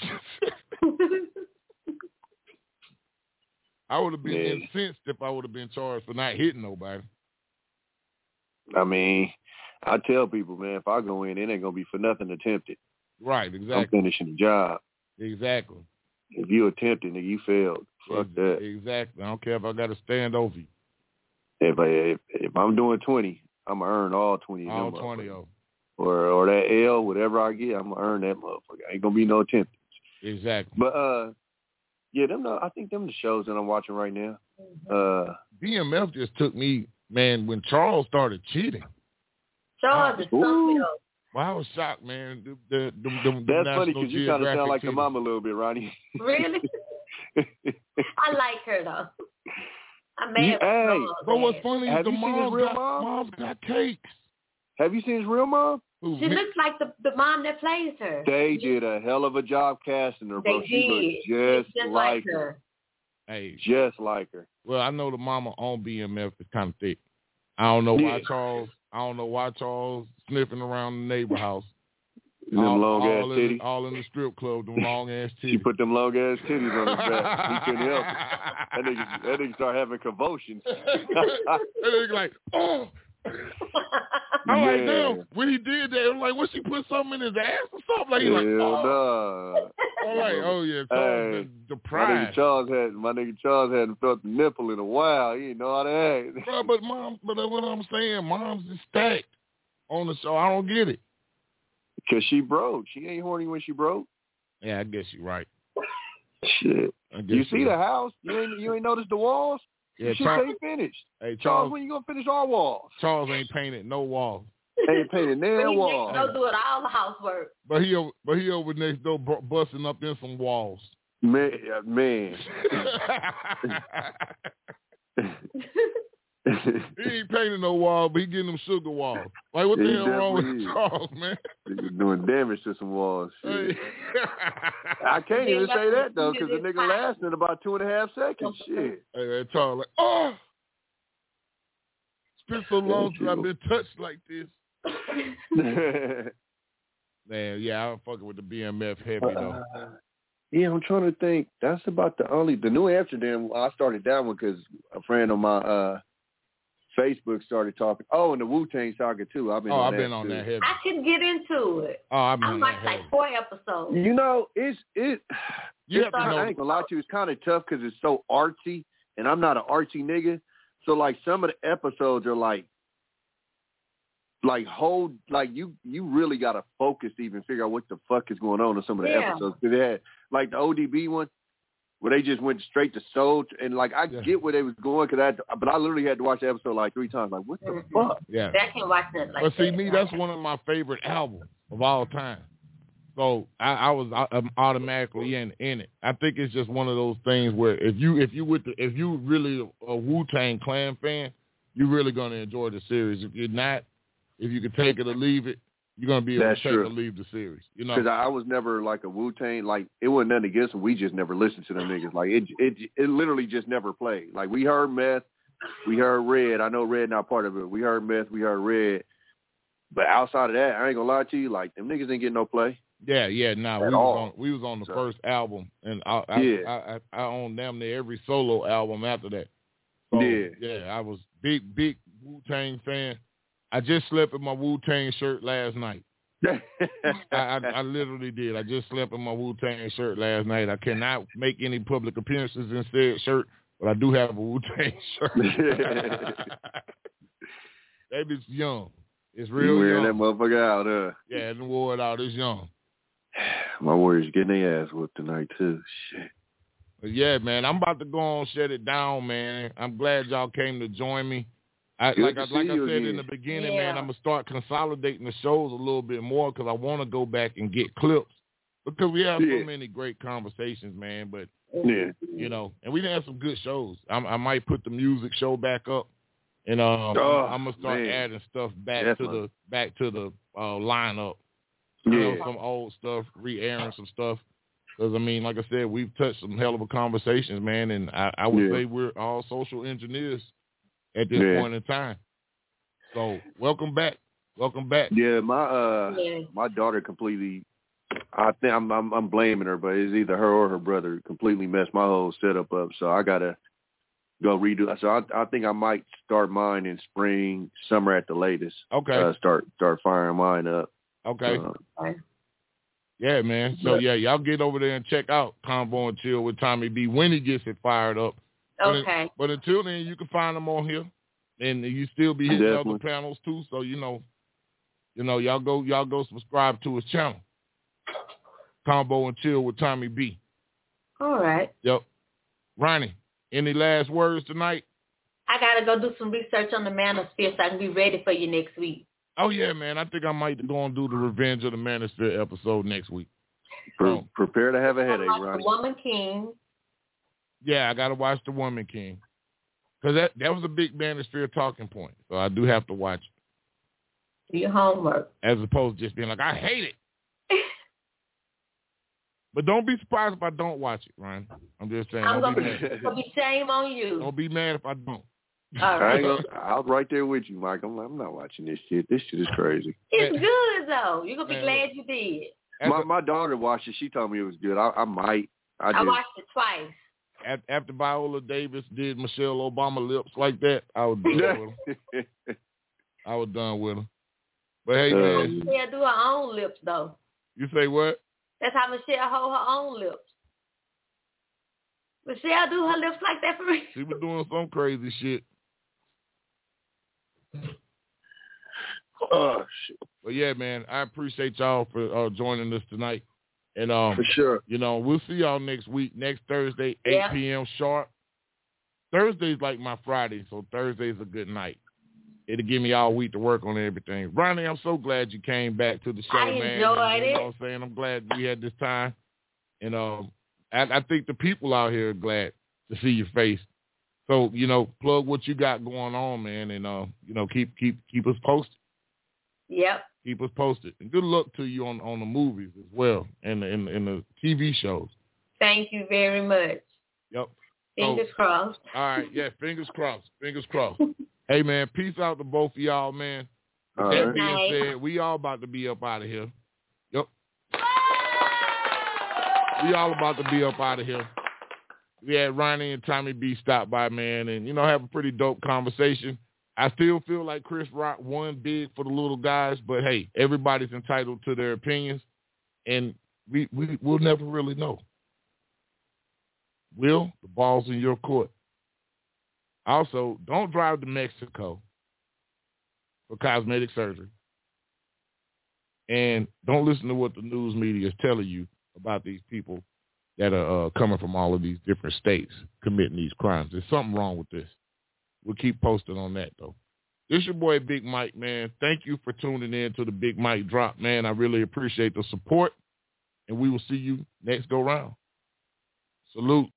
I would have been incensed if I would have been charged for not hitting nobody. I mean, I tell people, man, if I go in, it ain't going to be for nothing attempted. Right, exactly. I'm finishing the job. Exactly. If you attempted it, you failed. Fuck that. Exactly. I don't care if I got to stand over you. If I'm doing 20, I'm going to earn all 20 of them. All 20 of them. Or that L, whatever I get, I'm going to earn that motherfucker. Ain't going to be no attempted. Exactly. But, I think them the shows that I'm watching right now. BMF just took me, man, when Charles started cheating. Charles is something else. Well, I was shocked, man. That's funny because you kind of sound like the mom a little bit, Ronnie. Really? I like her, though. I'm mad but what's funny is the mom's got cakes. Have you seen his real mom? She looks like the mom that plays her. They did a hell of a job casting her, bro. She looked just like her. Hey, just like her. Well, I know the mama on BMF is kind of thick. I don't know why Charles sniffing around the neighbor house. All in the strip club, them long ass titties. She put them long ass titties on his back. He couldn't help it. That nigga started having convulsions. That nigga like, oh. I'm like, damn, when he did that, I'm like, what, she put something in his ass or something? Like, he's like, oh. I'm like, oh yeah, Charles been deprived. My nigga Charles hadn't felt the nipple in a while. He didn't know how to act. Bro, but what I'm saying, mom's is stacked on the show. I don't get it. Because she broke. She ain't horny when she broke. Yeah, I guess you're right. Shit. You see the house? You ain't noticed the walls? Yeah, shit ain't finished. Hey, Charles, when you gonna finish our walls? Charles ain't painted no walls. Ain't painted no walls. He's doing all the housework. But he over next door busting up in some walls. Man. He ain't painting no wall, but he getting them sugar walls. Like, what the hell wrong with Charles, man? He's doing damage to some walls. Shit. I can't even say that, though, because the nigga lasted about 2.5 seconds. Shit. Hey, man, Charles like, oh! It's been so long since I've been touched like this. Man, yeah, I'm fucking with the BMF heavy, though. Yeah, I'm trying to think. That's about the New Amsterdam, I started that one because a friend on my Facebook started talking. Oh, and the Wu-Tang Saga, too. I've been on that heavy. I can get into it. Oh, I'm like 4 episodes. You know, I ain't gonna lie to you. It's kind of tough because it's so artsy, and I'm not an artsy nigga. So, like, some of the episodes are like you really got to focus to even figure out what the fuck is going on in some of the episodes. Because they had, like, the ODB one, where they just went straight to soul, and like I get where they was going, but I literally had to watch the episode like 3 times. Like, what the fuck? Yeah, I can't watch that. But see, that's one of my favorite albums of all time. So I was automatically in it. I think it's just one of those things where if you really a Wu-Tang Clan fan, you're really gonna enjoy the series. If you're not, if you can take it or leave it, you're gonna be able to take or leave the series. You know, because I was never like a Wu-Tang. Like it wasn't nothing against them. We just never listened to them niggas. Like it literally just never played. Like we heard Meth, we heard Red. I know Red not part of it. We heard Meth, we heard Red. But outside of that, I ain't gonna lie to you. Like them niggas didn't get no play. Yeah. We was on the first album, and I owned damn near every solo album after that. So, I was big Wu-Tang fan. I just slept in my Wu-Tang shirt last night. I literally did. I just slept in my Wu-Tang shirt last night. I cannot make any public appearances in said shirt, but I do have a Wu-Tang shirt. That bitch young. It's real wearing young. That motherfucker out, Yeah, and wore it out. It's young. My Warriors getting their ass whooped tonight, too. Shit. But yeah, man, I'm about to go on shut it down, man. I'm glad y'all came to join me. Like I said in the beginning, man, I'm going to start consolidating the shows a little bit more because I want to go back and get clips because we have so many great conversations, man. But, you know, and we had some good shows. I might put the music show back up, and I'm going to start adding stuff back to the lineup. You know, some old stuff, re-airing some stuff. Because, I mean, like I said, we've touched some hell of a conversations, man, and I would say we're all social engineers at this point in time. So welcome back. Yeah, my daughter completely. I think I'm blaming her, but it's either her or her brother completely messed my whole setup up. So I gotta go redo. So I think I might start mine in spring, summer at the latest. Okay. Start firing mine up. Okay. Yeah, man. So y'all get over there and check out Convo and Chill with Tommy B when he gets it fired up. Okay. But until then, you can find them on here, and you still be hitting other panels too. So you know, y'all go subscribe to his channel, Combo and Chill with Tommy B. All right. Yep. Ronnie, any last words tonight? I gotta go do some research on the Manosphere so I can be ready for you next week. Oh yeah, man. I think I might go and do the Revenge of the Manosphere episode next week. Prepare to have a headache, Ronnie. The Woman King. Yeah, I got to watch The Woman King. Because that was a big Manosphere talking point. So I do have to watch it. Do your homework. As opposed to just being like, I hate it. But don't be surprised if I don't watch it, Ryan. I'm just saying. I'm going to be shame on you. Don't be mad if I don't. All right. I was right there with you, Mike. I'm not watching this shit. This shit is crazy. It's good, though. You're going to be glad you did. My daughter watched it. She told me it was good. I might. I watched it twice. After Viola Davis did Michelle Obama lips like that, I was done with her. I was done with her. But hey, man. Michelle do her own lips, though. You say what? That's how Michelle hold her own lips. Michelle do her lips like that for me. She was doing some crazy shit. Oh, shit. But yeah, man, I appreciate y'all for joining us tonight. And for sure. You know, we'll see y'all next week, next Thursday, 8 p.m. sharp. Thursday's like my Friday, so Thursday's a good night. It'll give me all week to work on everything. Ronnie, I'm so glad you came back to the show, man. I enjoyed it. You know what I'm saying? I'm glad we had this time. And I think the people out here are glad to see your face. So, you know, plug what you got going on, man, and you know, keep us posted. Yep. Keep us posted. And good luck to you on the movies as well and in the TV shows. Thank you very much. Yep. Fingers crossed. All right. Yeah, fingers crossed. Fingers crossed. Hey, man, peace out to both of y'all, man. With that being said, we all about to be up out of here. Yep. We all about to be up out of here. We had Ronnie and Tommy B stop by, man, and, you know, have a pretty dope conversation. I still feel like Chris Rock won big for the little guys, but, hey, everybody's entitled to their opinions, and we'll never really know. Will, the ball's in your court. Also, don't drive to Mexico for cosmetic surgery. And don't listen to what the news media is telling you about these people that are coming from all of these different states committing these crimes. There's something wrong with this. We'll keep posting on that, though. This your boy, Big Mike, man. Thank you for tuning in to the Big Mike Drop, man. I really appreciate the support, and we will see you next go-round. Salute.